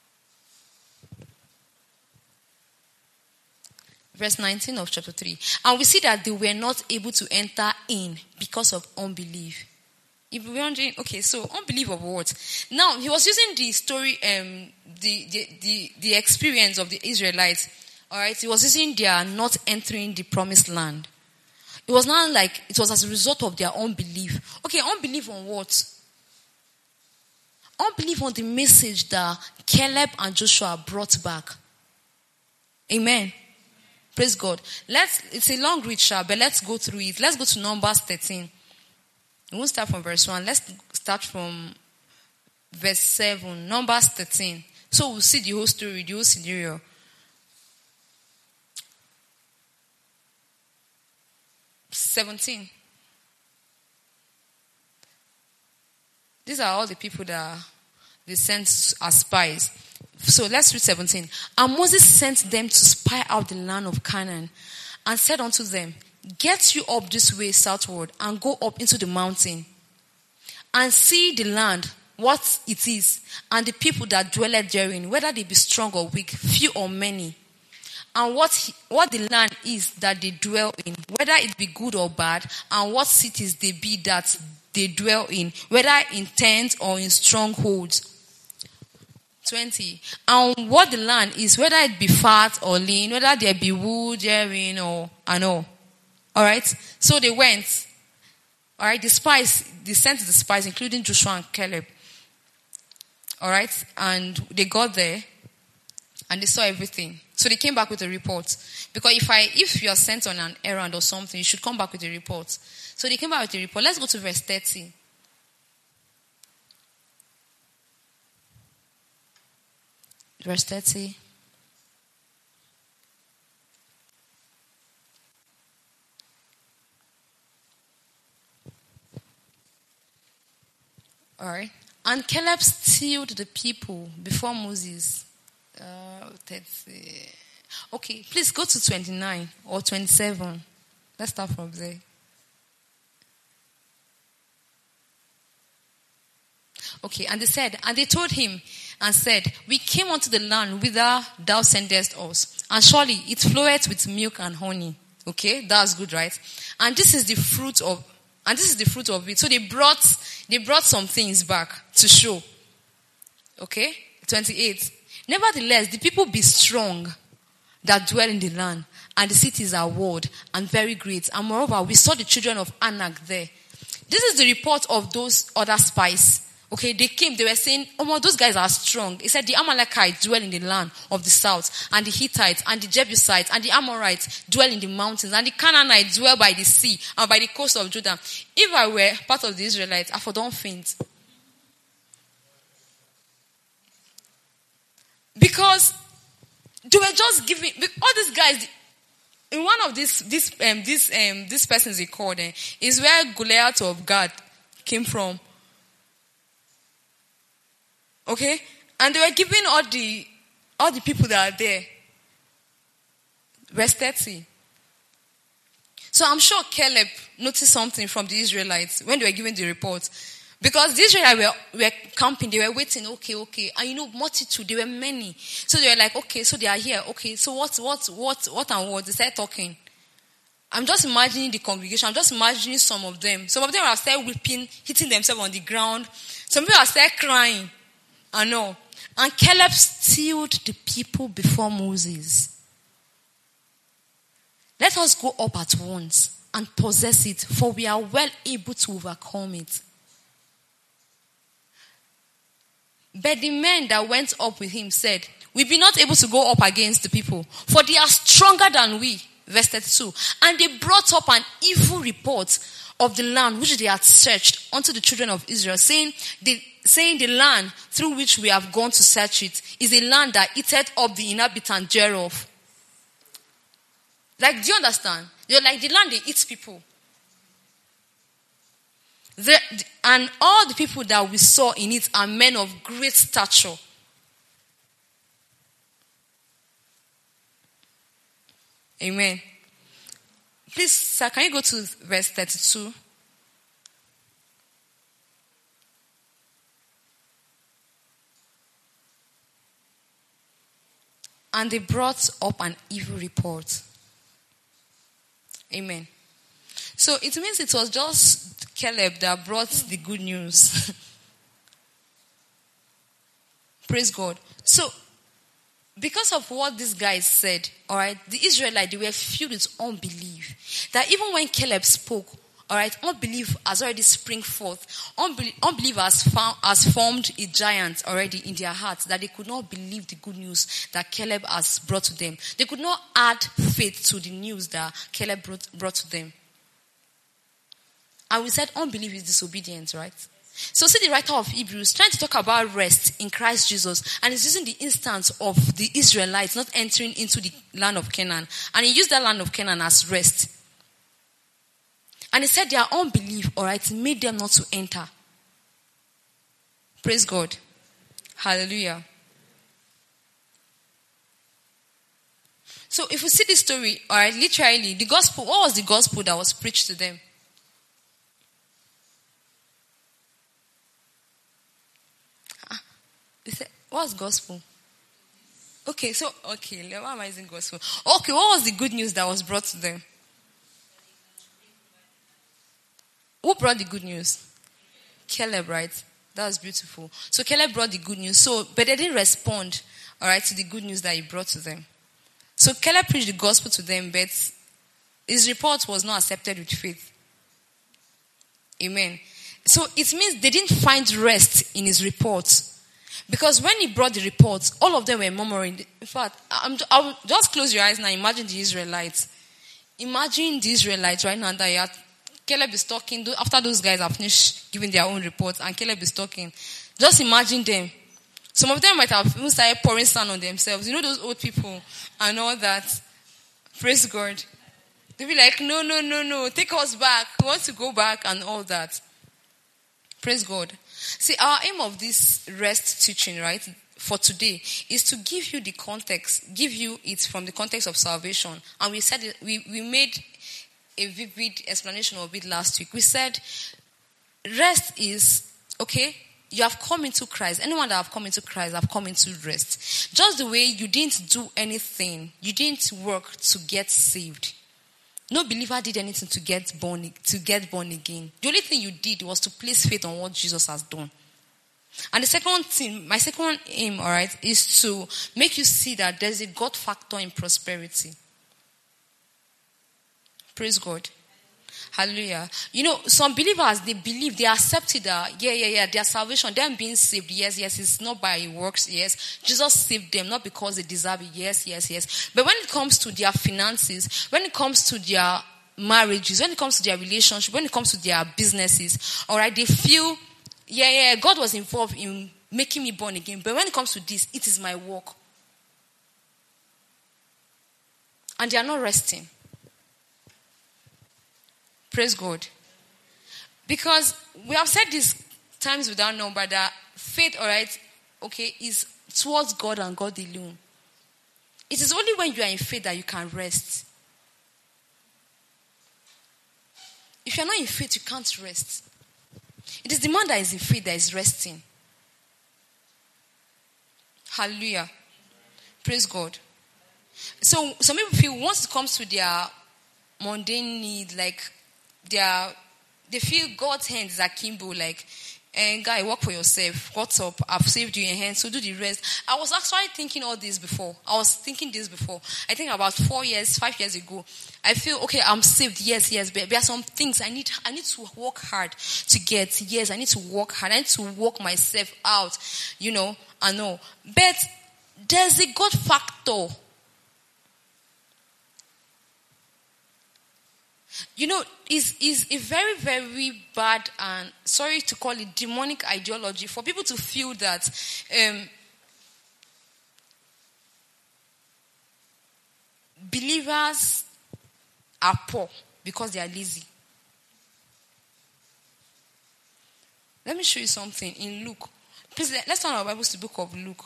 Verse nineteen of chapter three. And we see that they were not able to enter in because of unbelief. If you're wondering, okay, so unbelief of what? Now, he was using the story, um, the, the, the, the experience of the Israelites. All right, he was using their not entering the promised land. It was not like it was as a result of their unbelief. Okay, unbelief on what? Unbelief on the message that Caleb and Joshua brought back. Amen. Praise God. Let's. It's a long read, but let's go through it. Let's go to Numbers thirteen. We won't start from verse one. Let's start from verse seven. Numbers thirteen. So we'll see the whole story, the whole scenario. seventeen. These are all the people that they sent as spies. So let's read seventeen. And Moses sent them to spy out the land of Canaan and said unto them, get you up this way southward and go up into the mountain and see the land, what it is, and the people that dwell therein, whether they be strong or weak, few or many. And what he, what the land is that they dwell in, whether it be good or bad, and what cities they be that they dwell in, whether in tents or in strongholds. twenty. And what the land is, whether it be fat or lean, whether there be wood therein or and all. Alright? So they went. Alright, the spies, they sent the spies, including Joshua and Caleb. Alright? And they got there and they saw everything. So they came back with a report. Because if I if you are sent on an errand or something, you should come back with a report. So they came back with a report. Let's go to verse thirty. Verse thirty. All right. And Caleb stilled the people before Moses. Uh, thirty. Okay, please go to twenty-nine or twenty-seven. Let's start from there. Okay, and they said, and they told him and said, we came unto the land whither thou sendest us, and surely it floweth with milk and honey. Okay, that's good, right? And this is the fruit of, and this is the fruit of it. So they brought, they brought some things back to show. Okay, twenty-eight. Nevertheless, the people be strong that dwell in the land, and the cities are walled and very great. And moreover, we saw the children of Anak there. This is the report of those other spies. Okay, they came, they were saying, oh, those guys are strong. He said the Amalekites dwell in the land of the south, and the Hittites, and the Jebusites, and the Amorites dwell in the mountains, and the Canaanites dwell by the sea, and by the coast of Jordan. If I were part of the Israelites, I would not faint. Because they were just giving, all these guys, in one of these, this, um, this, um, this persons he called, eh, is where Goliath of God came from. Okay? And they were giving all the all the people that are there. Verse thirty. So I'm sure Caleb noticed something from the Israelites when they were giving the report. Because the Israelites were, were camping, they were waiting, okay, okay. And you know, multitude, they were many. So they were like, okay, so they are here, okay, so what, what, what, what and what? They started talking. I'm just imagining the congregation, I'm just imagining some of them. Some of them are still weeping, hitting themselves on the ground. Some people are still crying. I know. And Caleb stilled the people before Moses. Let us go up at once and possess it, for we are well able to overcome it. But the men that went up with him said, we be not able to go up against the people, for they are stronger than we. Verse thirty-two. And they brought up an evil report of the land which they had searched unto the children of Israel, saying the, saying the land through which we have gone to search it is a land that eateth up the inhabitants thereof. Like, do you understand? You're like, the land they eat people. The, and all the people that we saw in it are men of great stature. Amen. Please, sir, can you go to verse thirty-two? And they brought up an evil report. Amen. So it means it was just Caleb that brought the good news. Praise God. So, because of what these guys said, all right, the Israelites, they were filled with unbelief. That even when Caleb spoke, all right, unbelief has already spring forth. Unbelief, unbelief has, found, has formed a giant already in their hearts, that they could not believe the good news that Caleb has brought to them. They could not add faith to the news that Caleb brought, brought to them. And we said unbelief is disobedience, right? So see the writer of Hebrews trying to talk about rest in Christ Jesus, and he's using the instance of the Israelites not entering into the land of Canaan. And he used that land of Canaan as rest. And he said their unbelief, all right, made them not to enter. Praise God. Hallelujah. So if we see this story, all right, literally, the gospel, what was the gospel that was preached to them? What's gospel? Okay, so, okay, why am I using gospel? Okay, what was the good news that was brought to them? Who brought the good news? Caleb, right? That was beautiful. So Caleb brought the good news. So, but they didn't respond, all right, to the good news that he brought to them. So Caleb preached the gospel to them, but his report was not accepted with faith. Amen. So it means they didn't find rest in his report. Because when he brought the reports, all of them were murmuring. In fact, I'm, I'll just close your eyes now. Imagine the Israelites. Imagine the Israelites right now that you are, Caleb is talking. After those guys have finished giving their own reports and Caleb is talking. Just imagine them. Some of them might have even started pouring sand on themselves. You know those old people and all that. Praise God. They'll be like, no, no, no, no. Take us back. We want to go back and all that. Praise God. See, our aim of this rest teaching, right, for today is to give you the context, give you it from the context of salvation. And we said it, we, we made a vivid explanation of it last week. We said rest is, okay, you have come into Christ. Anyone that have come into Christ have come into rest. Just the way you didn't do anything, you didn't work to get saved. No believer did anything to get born to get born again. The only thing you did was to place faith on what Jesus has done. And the second thing, my second aim, all right, is to make you see that there's a God factor in prosperity. Praise God. Hallelujah. You know, some believers, they believe, they accepted that, yeah, yeah, yeah, their salvation, them being saved, yes, yes, it's not by works, yes. Jesus saved them, not because they deserve it, yes, yes, yes. But when it comes to their finances, when it comes to their marriages, when it comes to their relationship, when it comes to their businesses, all right, they feel, yeah, yeah, God was involved in making me born again. But when it comes to this, it is my work. And they are not resting. Praise God. Because we have said this times without number that faith, all right, okay, is towards God and God alone. It is only when you are in faith that you can rest. If you are not in faith, you can't rest. It is the man that is in faith that is resting. Hallelujah. Praise God. So some people feel once it comes to their mundane need, like they are, they feel God's hand is akimbo, like, and guy, work for yourself. What's up? I've saved you in hand, so do the rest. I was actually thinking all this before. I was thinking this before. I think about four years, five years ago. I feel, okay, I'm saved. Yes, yes, but there are some things I need, I need to work hard to get. Yes, I need to work hard. I need to work myself out, you know, I know. But there's a God factor. You know, is is a very, very bad and, sorry to call it, demonic ideology for people to feel that um, believers are poor because they are lazy. Let me show you something in Luke. Please, let's turn our Bibles to the book of Luke.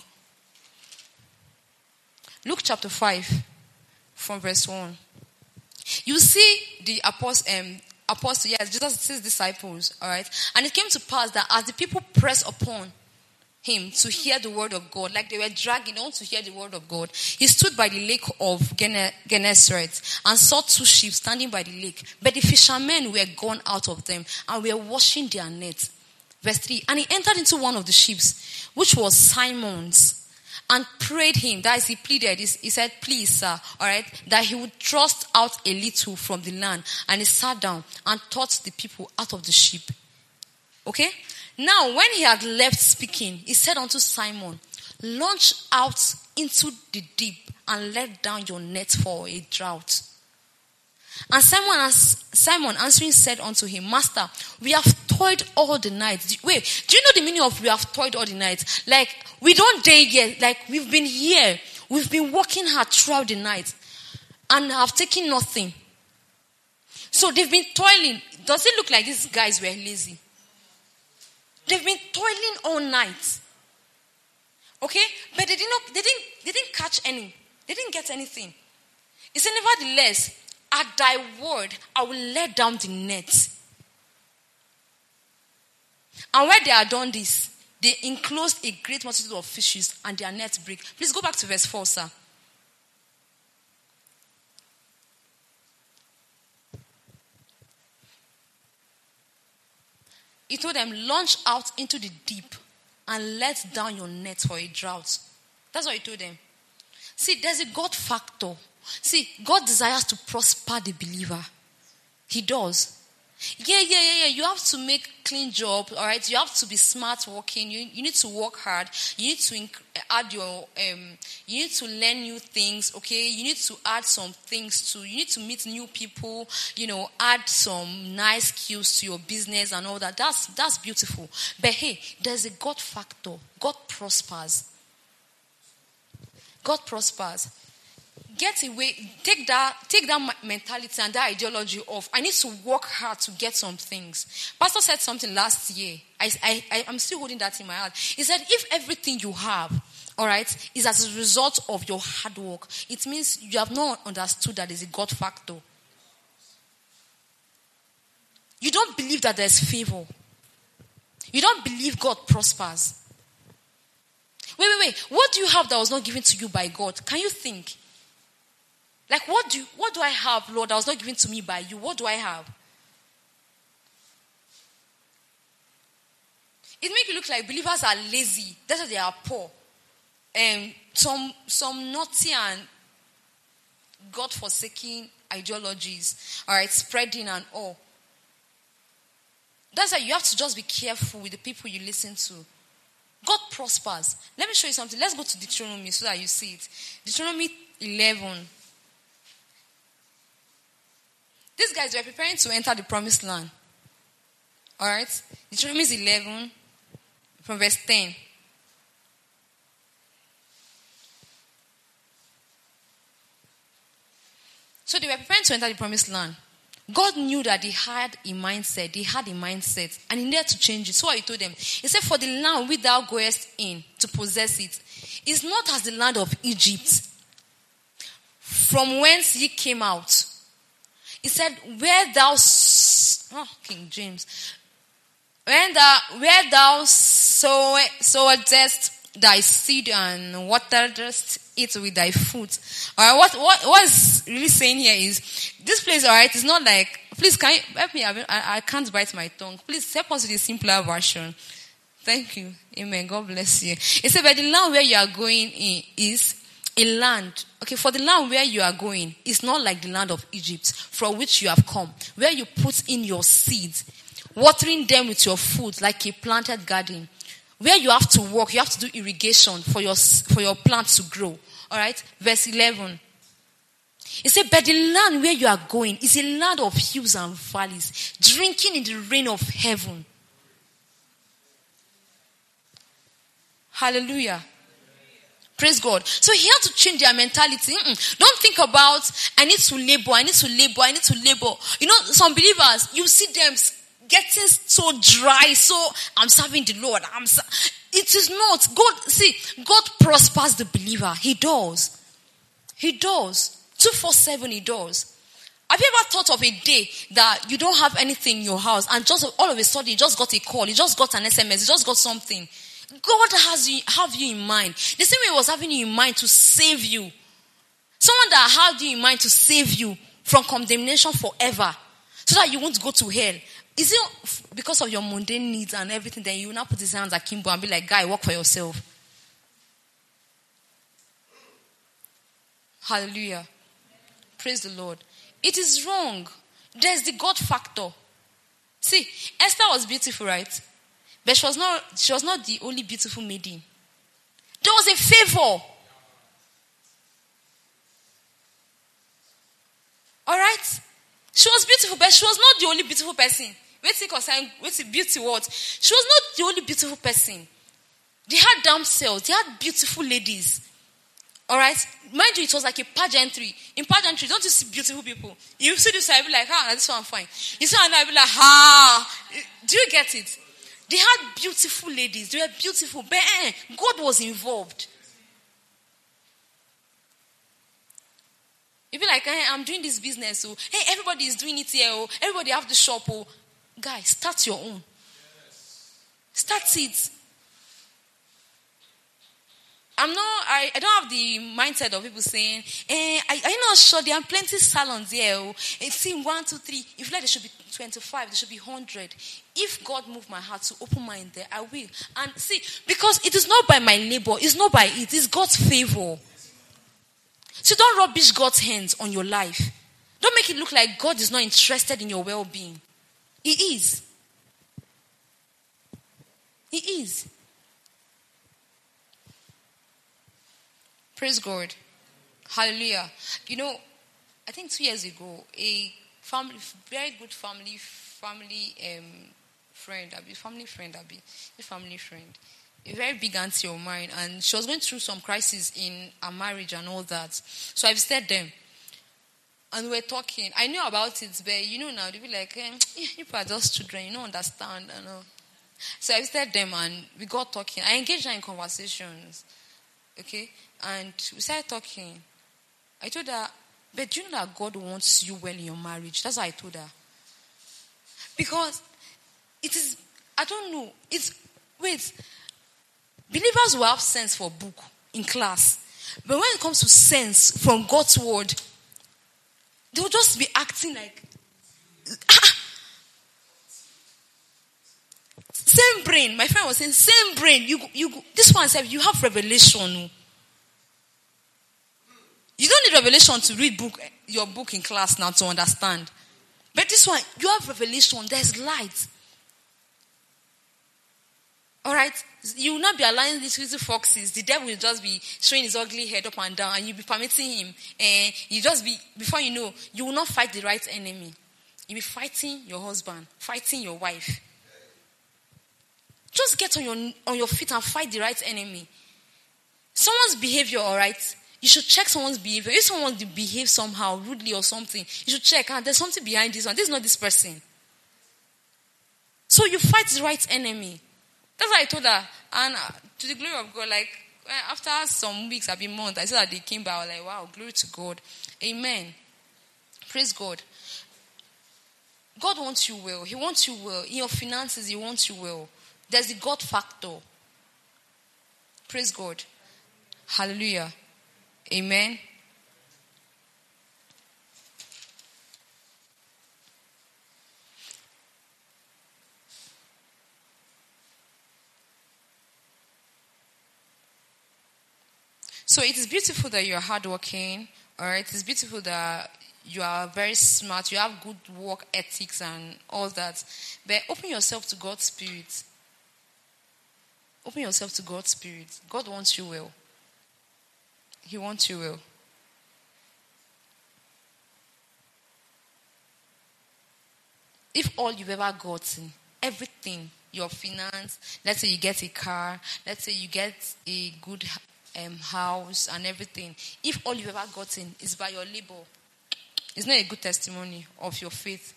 Luke chapter five, from verse one. You see the apostle, um, apostle, yes, Jesus' disciples, all right? And it came to pass that as the people pressed upon him to hear the word of God. Like they were dragging on to hear the word of God. He stood by the lake of Gene- Gennesaret and saw two sheep standing by the lake. But the fishermen were gone out of them and were washing their nets. Verse three. And he entered into one of the ships, which was Simon's, and prayed him. That is, he pleaded. He said, please, sir, all right, that he would thrust out a little from the land. And he sat down and taught the people out of the ship. Okay? Now, when he had left speaking, he said unto Simon, launch out into the deep and let down your net for a draught. And Simon, Simon answering said unto him, Master, we have toiled all the night. Wait, do you know the meaning of we have toiled all the night? Like, we don't day yet. Like, we've been here. We've been working hard throughout the night and have taken nothing. So they've been toiling. Does it look like these guys were lazy? They've been toiling all night. Okay? But they did not, they didn't, they didn't catch any. They didn't get anything. He said, nevertheless, at thy word, I will let down the net. And when they had done this, they enclosed a great multitude of fishes and their nets break. Please go back to verse four, sir. He told them, launch out into the deep and let down your net for a drought. That's what he told them. See, there's a God factor. See, God desires to prosper the believer. He does. Yeah, yeah, yeah, yeah. You have to make clean job, all right? You have to be smart working. You, you need to work hard. You need to inc- add your, um, you need to learn new things, okay? You need to add some things to, you need to meet new people, you know, add some nice skills to your business and all that. That's, that's beautiful. But hey, there's a God factor. God prospers. God prospers. Get away, take that, take that mentality and that ideology off. I need to work hard to get some things. Pastor said something last year. I, I, I, I'm still holding that in my heart. He said, if everything you have, all right, is as a result of your hard work, it means you have not understood that there's a God factor. You don't believe that there's favor. You don't believe God prospers. Wait, wait, wait. What do you have that was not given to you by God? Can you think? Like, what do what do I have, Lord, that was not given to me by you? What do I have? It makes you look like believers are lazy. That's why they are poor. And some some naughty and God-forsaking ideologies, all right, spreading and all. That's why you have to just be careful with the people you listen to. God prospers. Let me show you something. Let's go to Deuteronomy so that you see it. Deuteronomy eleven. These guys were preparing to enter the promised land. Alright? Deuteronomy eleven from verse ten. So they were preparing to enter the promised land. God knew that they had a mindset. They had a mindset. And he needed to change it. So what he told them, he said, for the land which thou goest in to possess it is not as the land of Egypt, from whence ye came out. He said, where thou, oh, King James, when thou, where thou sow, sowest thy seed and waterest it with thy foot. Alright, what, what, what is really saying here is, this place, alright, is not like, please, can you help me? I, I can't bite my tongue. Please help us with the simpler version. Thank you. Amen. God bless you. It said, but the land where you are going in is a land, okay, for the land where you are going is not like the land of Egypt from which you have come, where you put in your seeds, watering them with your foot like a planted garden, where you have to work, you have to do irrigation for your for your plants to grow. All right, verse eleven. It said, but the land where you are going is a land of hills and valleys, drinking in the rain of heaven. Hallelujah. Praise God. So he had to change their mentality. Mm-mm. Don't think about, I need to labor, I need to labor, I need to labor. You know, some believers, you see them getting so dry, so I'm serving the Lord. I'm. It is not. God, see, God prospers the believer. He does. He does. two forty-seven, he does. Have you ever thought of a day that you don't have anything in your house and just all of a sudden you just got a call, you just got an S M S, you just got something? God has you, have you in mind. The same way he was having you in mind to save you. Someone that had you in mind to save you from condemnation forever. So that you won't go to hell. Is it because of your mundane needs and everything, then you will now put his hands akimbo and be like, guy, work for yourself. Hallelujah. Praise the Lord. It is wrong. There's the God factor. See, Esther was beautiful, right? But she was not, she was not the only beautiful maiden. There was a favor. Alright? She was beautiful, but she was not the only beautiful person. Wait till concern, wait till beauty what? She was not the only beautiful person. They had damsels, they had beautiful ladies. Alright? Mind you, it was like a pageantry. In pageantry, don't you see beautiful people? You see this, I'll be like, ah, this one fine. You see another, I'll be like, ah. Do you get it? They had beautiful ladies. They were beautiful. But eh, God was involved. You'll be like, hey, I'm doing this business. Oh. Hey, everybody is doing it here. Oh. Everybody have the shop. Oh. Guys, start your own. Start it. I'm not, I, I don't have the mindset of people saying, eh, I, I'm not sure there are plenty salons here. Oh. And see, one, two, three. If like there should be twenty-five, there should be one hundred. If God move my heart to open mine there, I will. And see, because it is not by my labor, it's not by it, it's God's favor. So don't rubbish God's hands on your life. Don't make it look like God is not interested in your well-being. He is. He is. Praise God. Hallelujah. You know, I think two years ago, a family, very good family, family um, friend, Abi, family friend, Abi, a family friend, a very big auntie of mine, and she was going through some crisis in her marriage and all that. So I visited them, and we were talking. I knew about it, but you know now they'll be like, eh, people are just children, you don't understand, I know. So I visited them, and we got talking. I engaged her in conversations, okay, and we started talking. I told her, but do you know that God wants you well in your marriage? That's what I told her. Because it is, I don't know, it's, wait, believers will have sense for book in class. But when it comes to sense from God's word, they will just be acting like, ah. Same brain. My friend was saying, same brain. You, you, this one said, you have revelation. You don't need revelation to read book, your book in class now to understand. But this one, you have revelation. There's light. Alright? You will not be allowing these little foxes. The devil will just be showing his ugly head up and down, and you'll be permitting him. And you just be, before you know, you will not fight the right enemy. You'll be fighting your husband, fighting your wife. Just get on your on your feet and fight the right enemy. Someone's behavior, alright? You should check someone's behavior. If someone behaves somehow, rudely or something, you should check, ah, there's something behind this one. This is not this person. So you fight the right enemy. That's what I told her. And uh, to the glory of God, like, after some weeks, I've been months, I saw that they came back. I was like, wow, glory to God. Amen. Praise God. God wants you well. He wants you well. In your finances, He wants you well. There's the God factor. Praise God. Hallelujah. Amen. So it is beautiful that you're hardworking, all right? It's beautiful that you are very smart, you have good work ethics and all that. But open yourself to God's Spirit. Open yourself to God's Spirit. God wants you well. He wants you well. If all you've ever gotten, everything, your finance, let's say you get a car, let's say you get a good um, house and everything, if all you've ever gotten is by your labor, it's not a good testimony of your faith.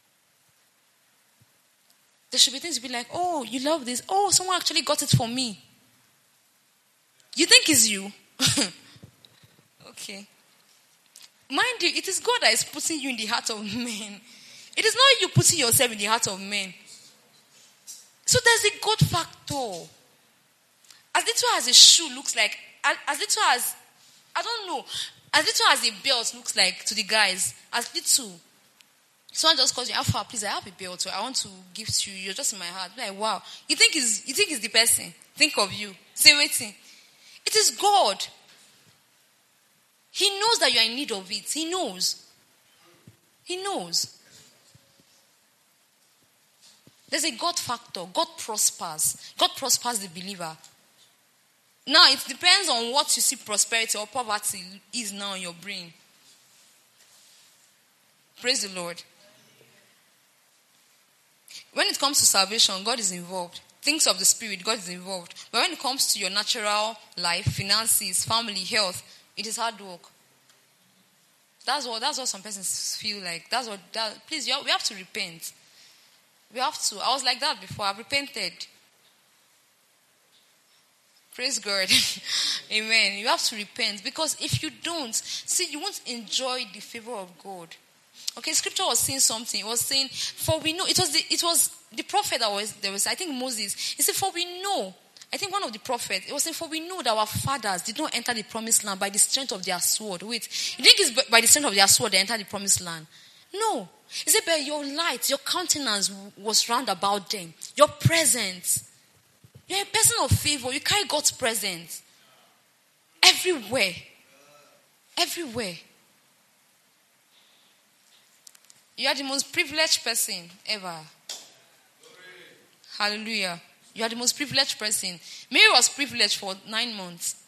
There should be things to be like, oh, you love this. Oh, someone actually got it for me. You think it's you? Okay. Mind you, it is God that is putting you in the heart of men. It is not you putting yourself in the heart of men. So there's a God factor. as little as a shoe looks like, as, as little as, I don't know, as little as a belt looks like to the guys, as little. Someone just calls you, Alpha, please, I have a belt, I want to give to you, you're just in my heart. Be like, wow. You think it's, you think it's the person. Think of you. Say, waiting. It is God. He knows that you are in need of it. He knows. He knows. There's a God factor. God prospers. God prospers the believer. Now, it depends on what you see prosperity or poverty is now in your brain. Praise the Lord. When it comes to salvation, God is involved. Things of the spirit, God is involved. But when it comes to your natural life, finances, family, health, it is hard work. That's what that's what some persons feel like. That's what that, please, you have, we have to repent. We have to. I was like that before. I've repented. Praise God. Amen. You have to repent, because if you don't, see, you won't enjoy the favor of God. Okay, scripture was saying something. It was saying, for we know, it was the, it was the prophet that was, there was, I think Moses. He said, for we know, I think one of the prophets, it was saying, for we know that our fathers did not enter the promised land by the strength of their sword. Wait, you think it's by the strength of their sword they entered the promised land? No. He said, but your light, your countenance was round about them. Your presence. You're a person of favor. You carry God's presence. Everywhere. Everywhere. You are the most privileged person ever. Hallelujah. You are the most privileged person. Mary was privileged for nine months.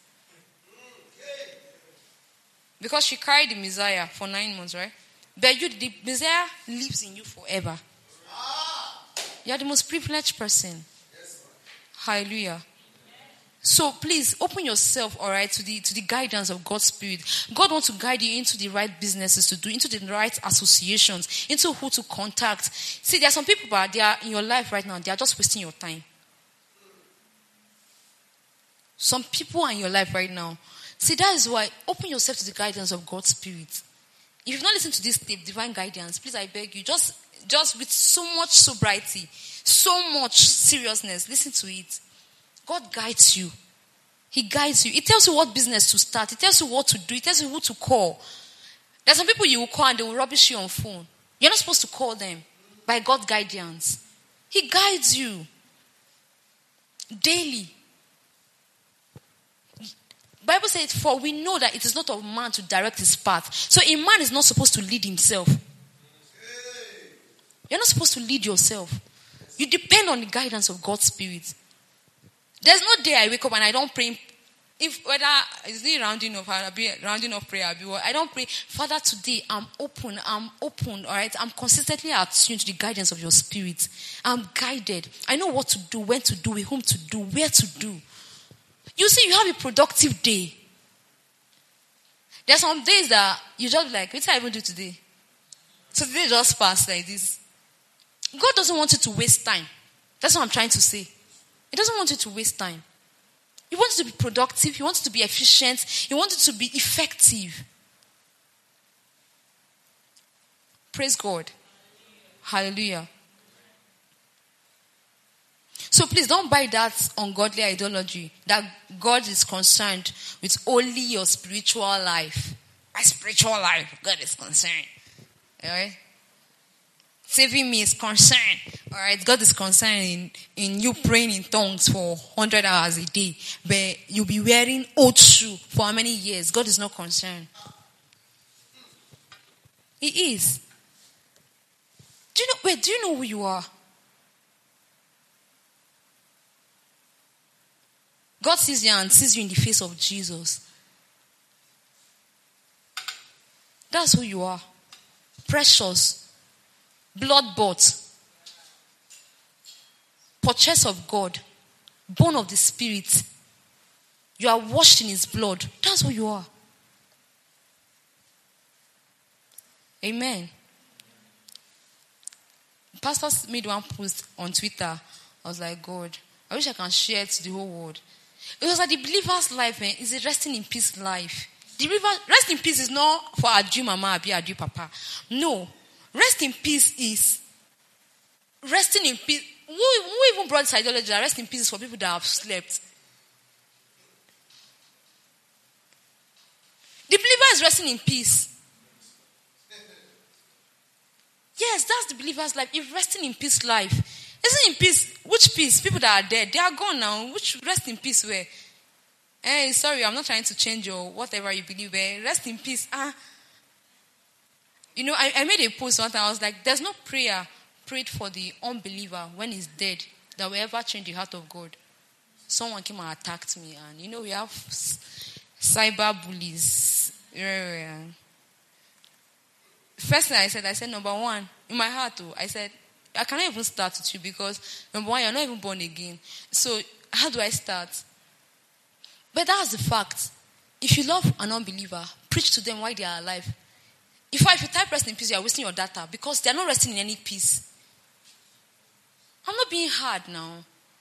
Because she carried the Messiah for nine months, right? But you, the Messiah lives in you forever. You are the most privileged person. Hallelujah. So please open yourself, all right, to the to the guidance of God's Spirit. God wants to guide you into the right businesses to do, into the right associations, into who to contact. See, there are some people, but they are in your life right now. They are just wasting your time. Some people are in your life right now. See, that is why open yourself to the guidance of God's Spirit. If you've not listened to this tape, Divine Guidance, please, I beg you, just just with so much sobriety, so much seriousness, listen to it. God guides you. He guides you. He tells you what business to start. He tells you what to do. He tells you who to call. There are some people you will call and they will rubbish you on phone. You're not supposed to call them by God's guidance. He guides you daily. Bible says, for we know that it is not of man to direct his path. So a man is not supposed to lead himself. You're not supposed to lead yourself. You depend on the guidance of God's Spirit. There's no day I wake up and I don't pray. If whether it's the rounding of I'll be rounding of prayer, I'll be, I don't pray. Father, today I'm open. I'm open. All right. I'm consistently attuned to the guidance of your Spirit. I'm guided. I know what to do, when to do, with whom to do, where to do. You see, you have a productive day. There's some days that you just like, what did I even do today? So today just passed like this. God doesn't want you to waste time. That's what I'm trying to say. He doesn't want you to waste time. He wants you to be productive. He wants you to be efficient. He wants you to be effective. Praise God. Hallelujah. So please don't buy that ungodly ideology that God is concerned with only your spiritual life. My spiritual life, God is concerned. Alright? Saving me is concerned. Alright, God is concerned in, in you praying in tongues for one hundred hours a day. But you'll be wearing old shoe for how many years? God is not concerned. He is. Do you know, wait, do you know who you are? God sees you and sees you in the face of Jesus. That's who you are. Precious. Blood-bought. Purchase of God. Born of the Spirit. You are washed in His blood. That's who you are. Amen. Pastor made one post on Twitter. I was like, God, I wish I can share it to the whole world. It was like the believer's life eh, is a resting in peace life. The believer, rest in peace is not for Adu Mama, Abi Adu Papa. No. Rest in peace is resting in peace. Who, who even brought this ideology that rest in peace is for people that have slept? is resting in peace. Yes, that's the believer's life. If resting in peace life. Resting in peace, which peace? People that are dead, they are gone now. Which rest in peace where? Eh, sorry, I'm not trying to change your whatever you believe. Eh? Rest in peace. Ah. You know, I, I made a post one time. I was like, there's no prayer prayed for the unbeliever when he's dead that will ever change the heart of God. Someone came and attacked me, and you know, we have cyber bullies. Yeah, yeah. First thing I said, I said, number one, in my heart too, I said, I cannot even start with you because, number one, you're not even born again. So, how do I start? But that's the fact. If you love an unbeliever, preach to them while they are alive. If, if you type rest in peace, you are wasting your data because they are not resting in any peace. I'm not being hard now.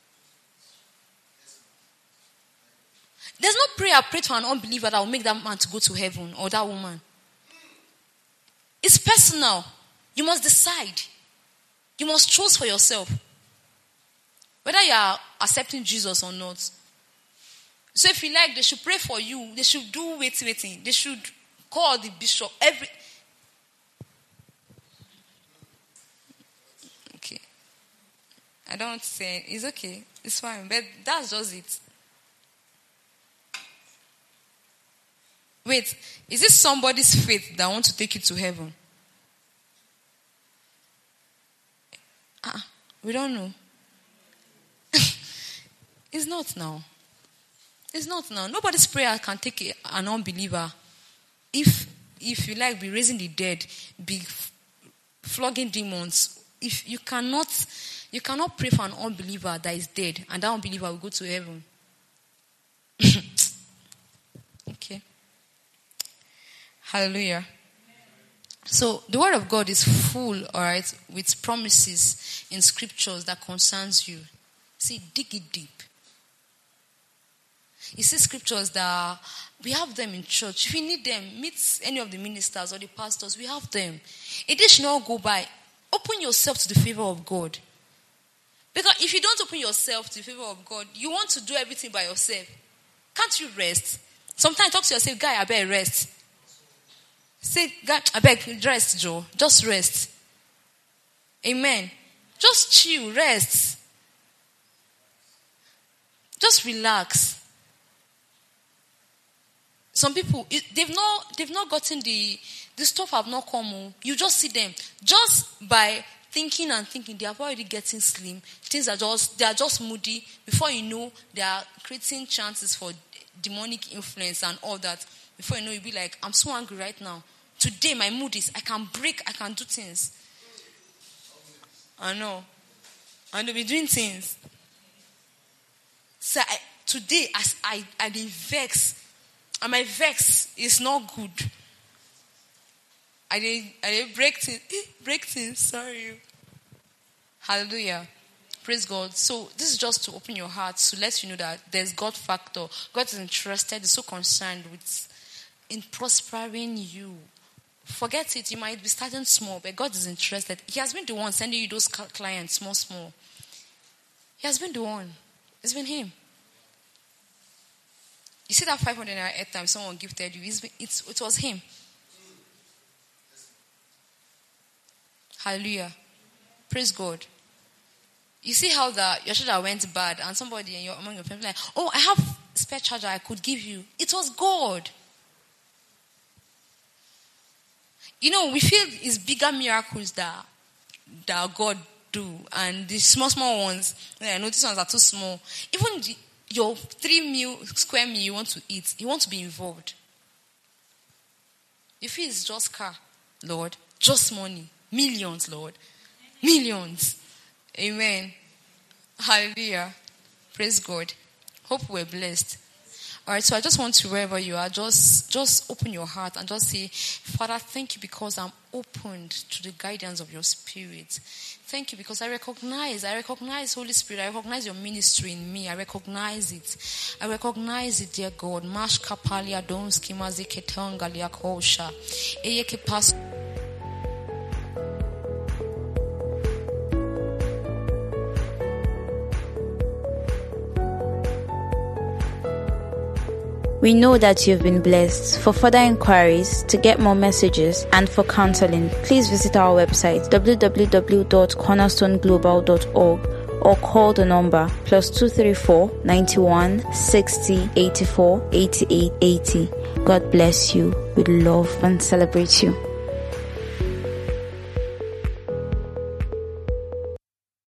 There's no prayer prayed for an unbeliever that will make that man to go to heaven or that woman. It's personal. You must decide. You must choose for yourself whether you are accepting Jesus or not. So if you like, they should pray for you. They should do waiting, waiting. They should call the bishop. Every okay. I don't say it's okay. It's fine. But that's just it. Wait, is this somebody's faith that wants to take you to heaven? Ah, we don't know. It's not now. It's not now. Nobody's prayer can take an unbeliever. If if you like, be raising the dead, be flogging demons. If you cannot, you cannot pray for an unbeliever that is dead, and that unbeliever will go to heaven. Okay. Hallelujah. So the word of God is full, all right, with promises in scriptures that concerns you. See, dig it deep. You see scriptures that we have them in church. If you need them, meet any of the ministers or the pastors. We have them. It should not go by. Open yourself to the favor of God. Because if you don't open yourself to the favor of God, you want to do everything by yourself. Can't you rest? Sometimes talk to yourself, guy, I better rest. Say, God, I beg, rest, Joe. Just rest. Amen. Just chill, rest. Just relax. Some people, they've not, they've not gotten the, the stuff have not come. You just see them. Just by thinking and thinking, they are already getting slim. Things are just, they are just moody. Before you know, they are creating chances for demonic influence and all that. Before you know, you'll be like, I'm so angry right now. Today, my mood is, I can break, I can do things. I know. And they'll be doing things. So I, today, as I, I dey vex, and my vex is not good. I dey, I dey break things, break things, sorry. Hallelujah. Praise God. So this is just to open your heart to let you know that there's God factor. God is interested, is so concerned with in prospering you. Forget it. You might be starting small, but God is interested. He has been the one sending you those clients, small, small. He has been the one. It's been him. You see that five hundred naira airtime someone gifted you? It's been, it's, it was him. Hallelujah. Praise God. You see how the your charger went bad, and somebody in your, among your family like, oh, I have spare charger I could give you. It was God. You know, we feel it's bigger miracles that, that God do. And the small, small ones, I know these ones are too small. Even the, your three meal, square meal you want to eat, you want to be involved. You feel it's just car, Lord. Just money. Millions, Lord. Millions. Amen. Hallelujah. Praise God. Hope we're blessed. All right, so I just want to, wherever you are, just just open your heart and just say, Father, thank you because I'm opened to the guidance of your Spirit. Thank you because I recognize, I recognize, Holy Spirit, I recognize your ministry in me. I recognize it. I recognize it, dear God. Mash kapalia donski maziketonga liakosha. Eyeke pas. We know that you've been blessed. For further inquiries, to get more messages, and for counseling, please visit our website w w w dot cornerstone global dot org or call the number plus two three four, ninety-one, sixty, eighty-four, eighty-eight, eighty. God bless you. We love and celebrate you.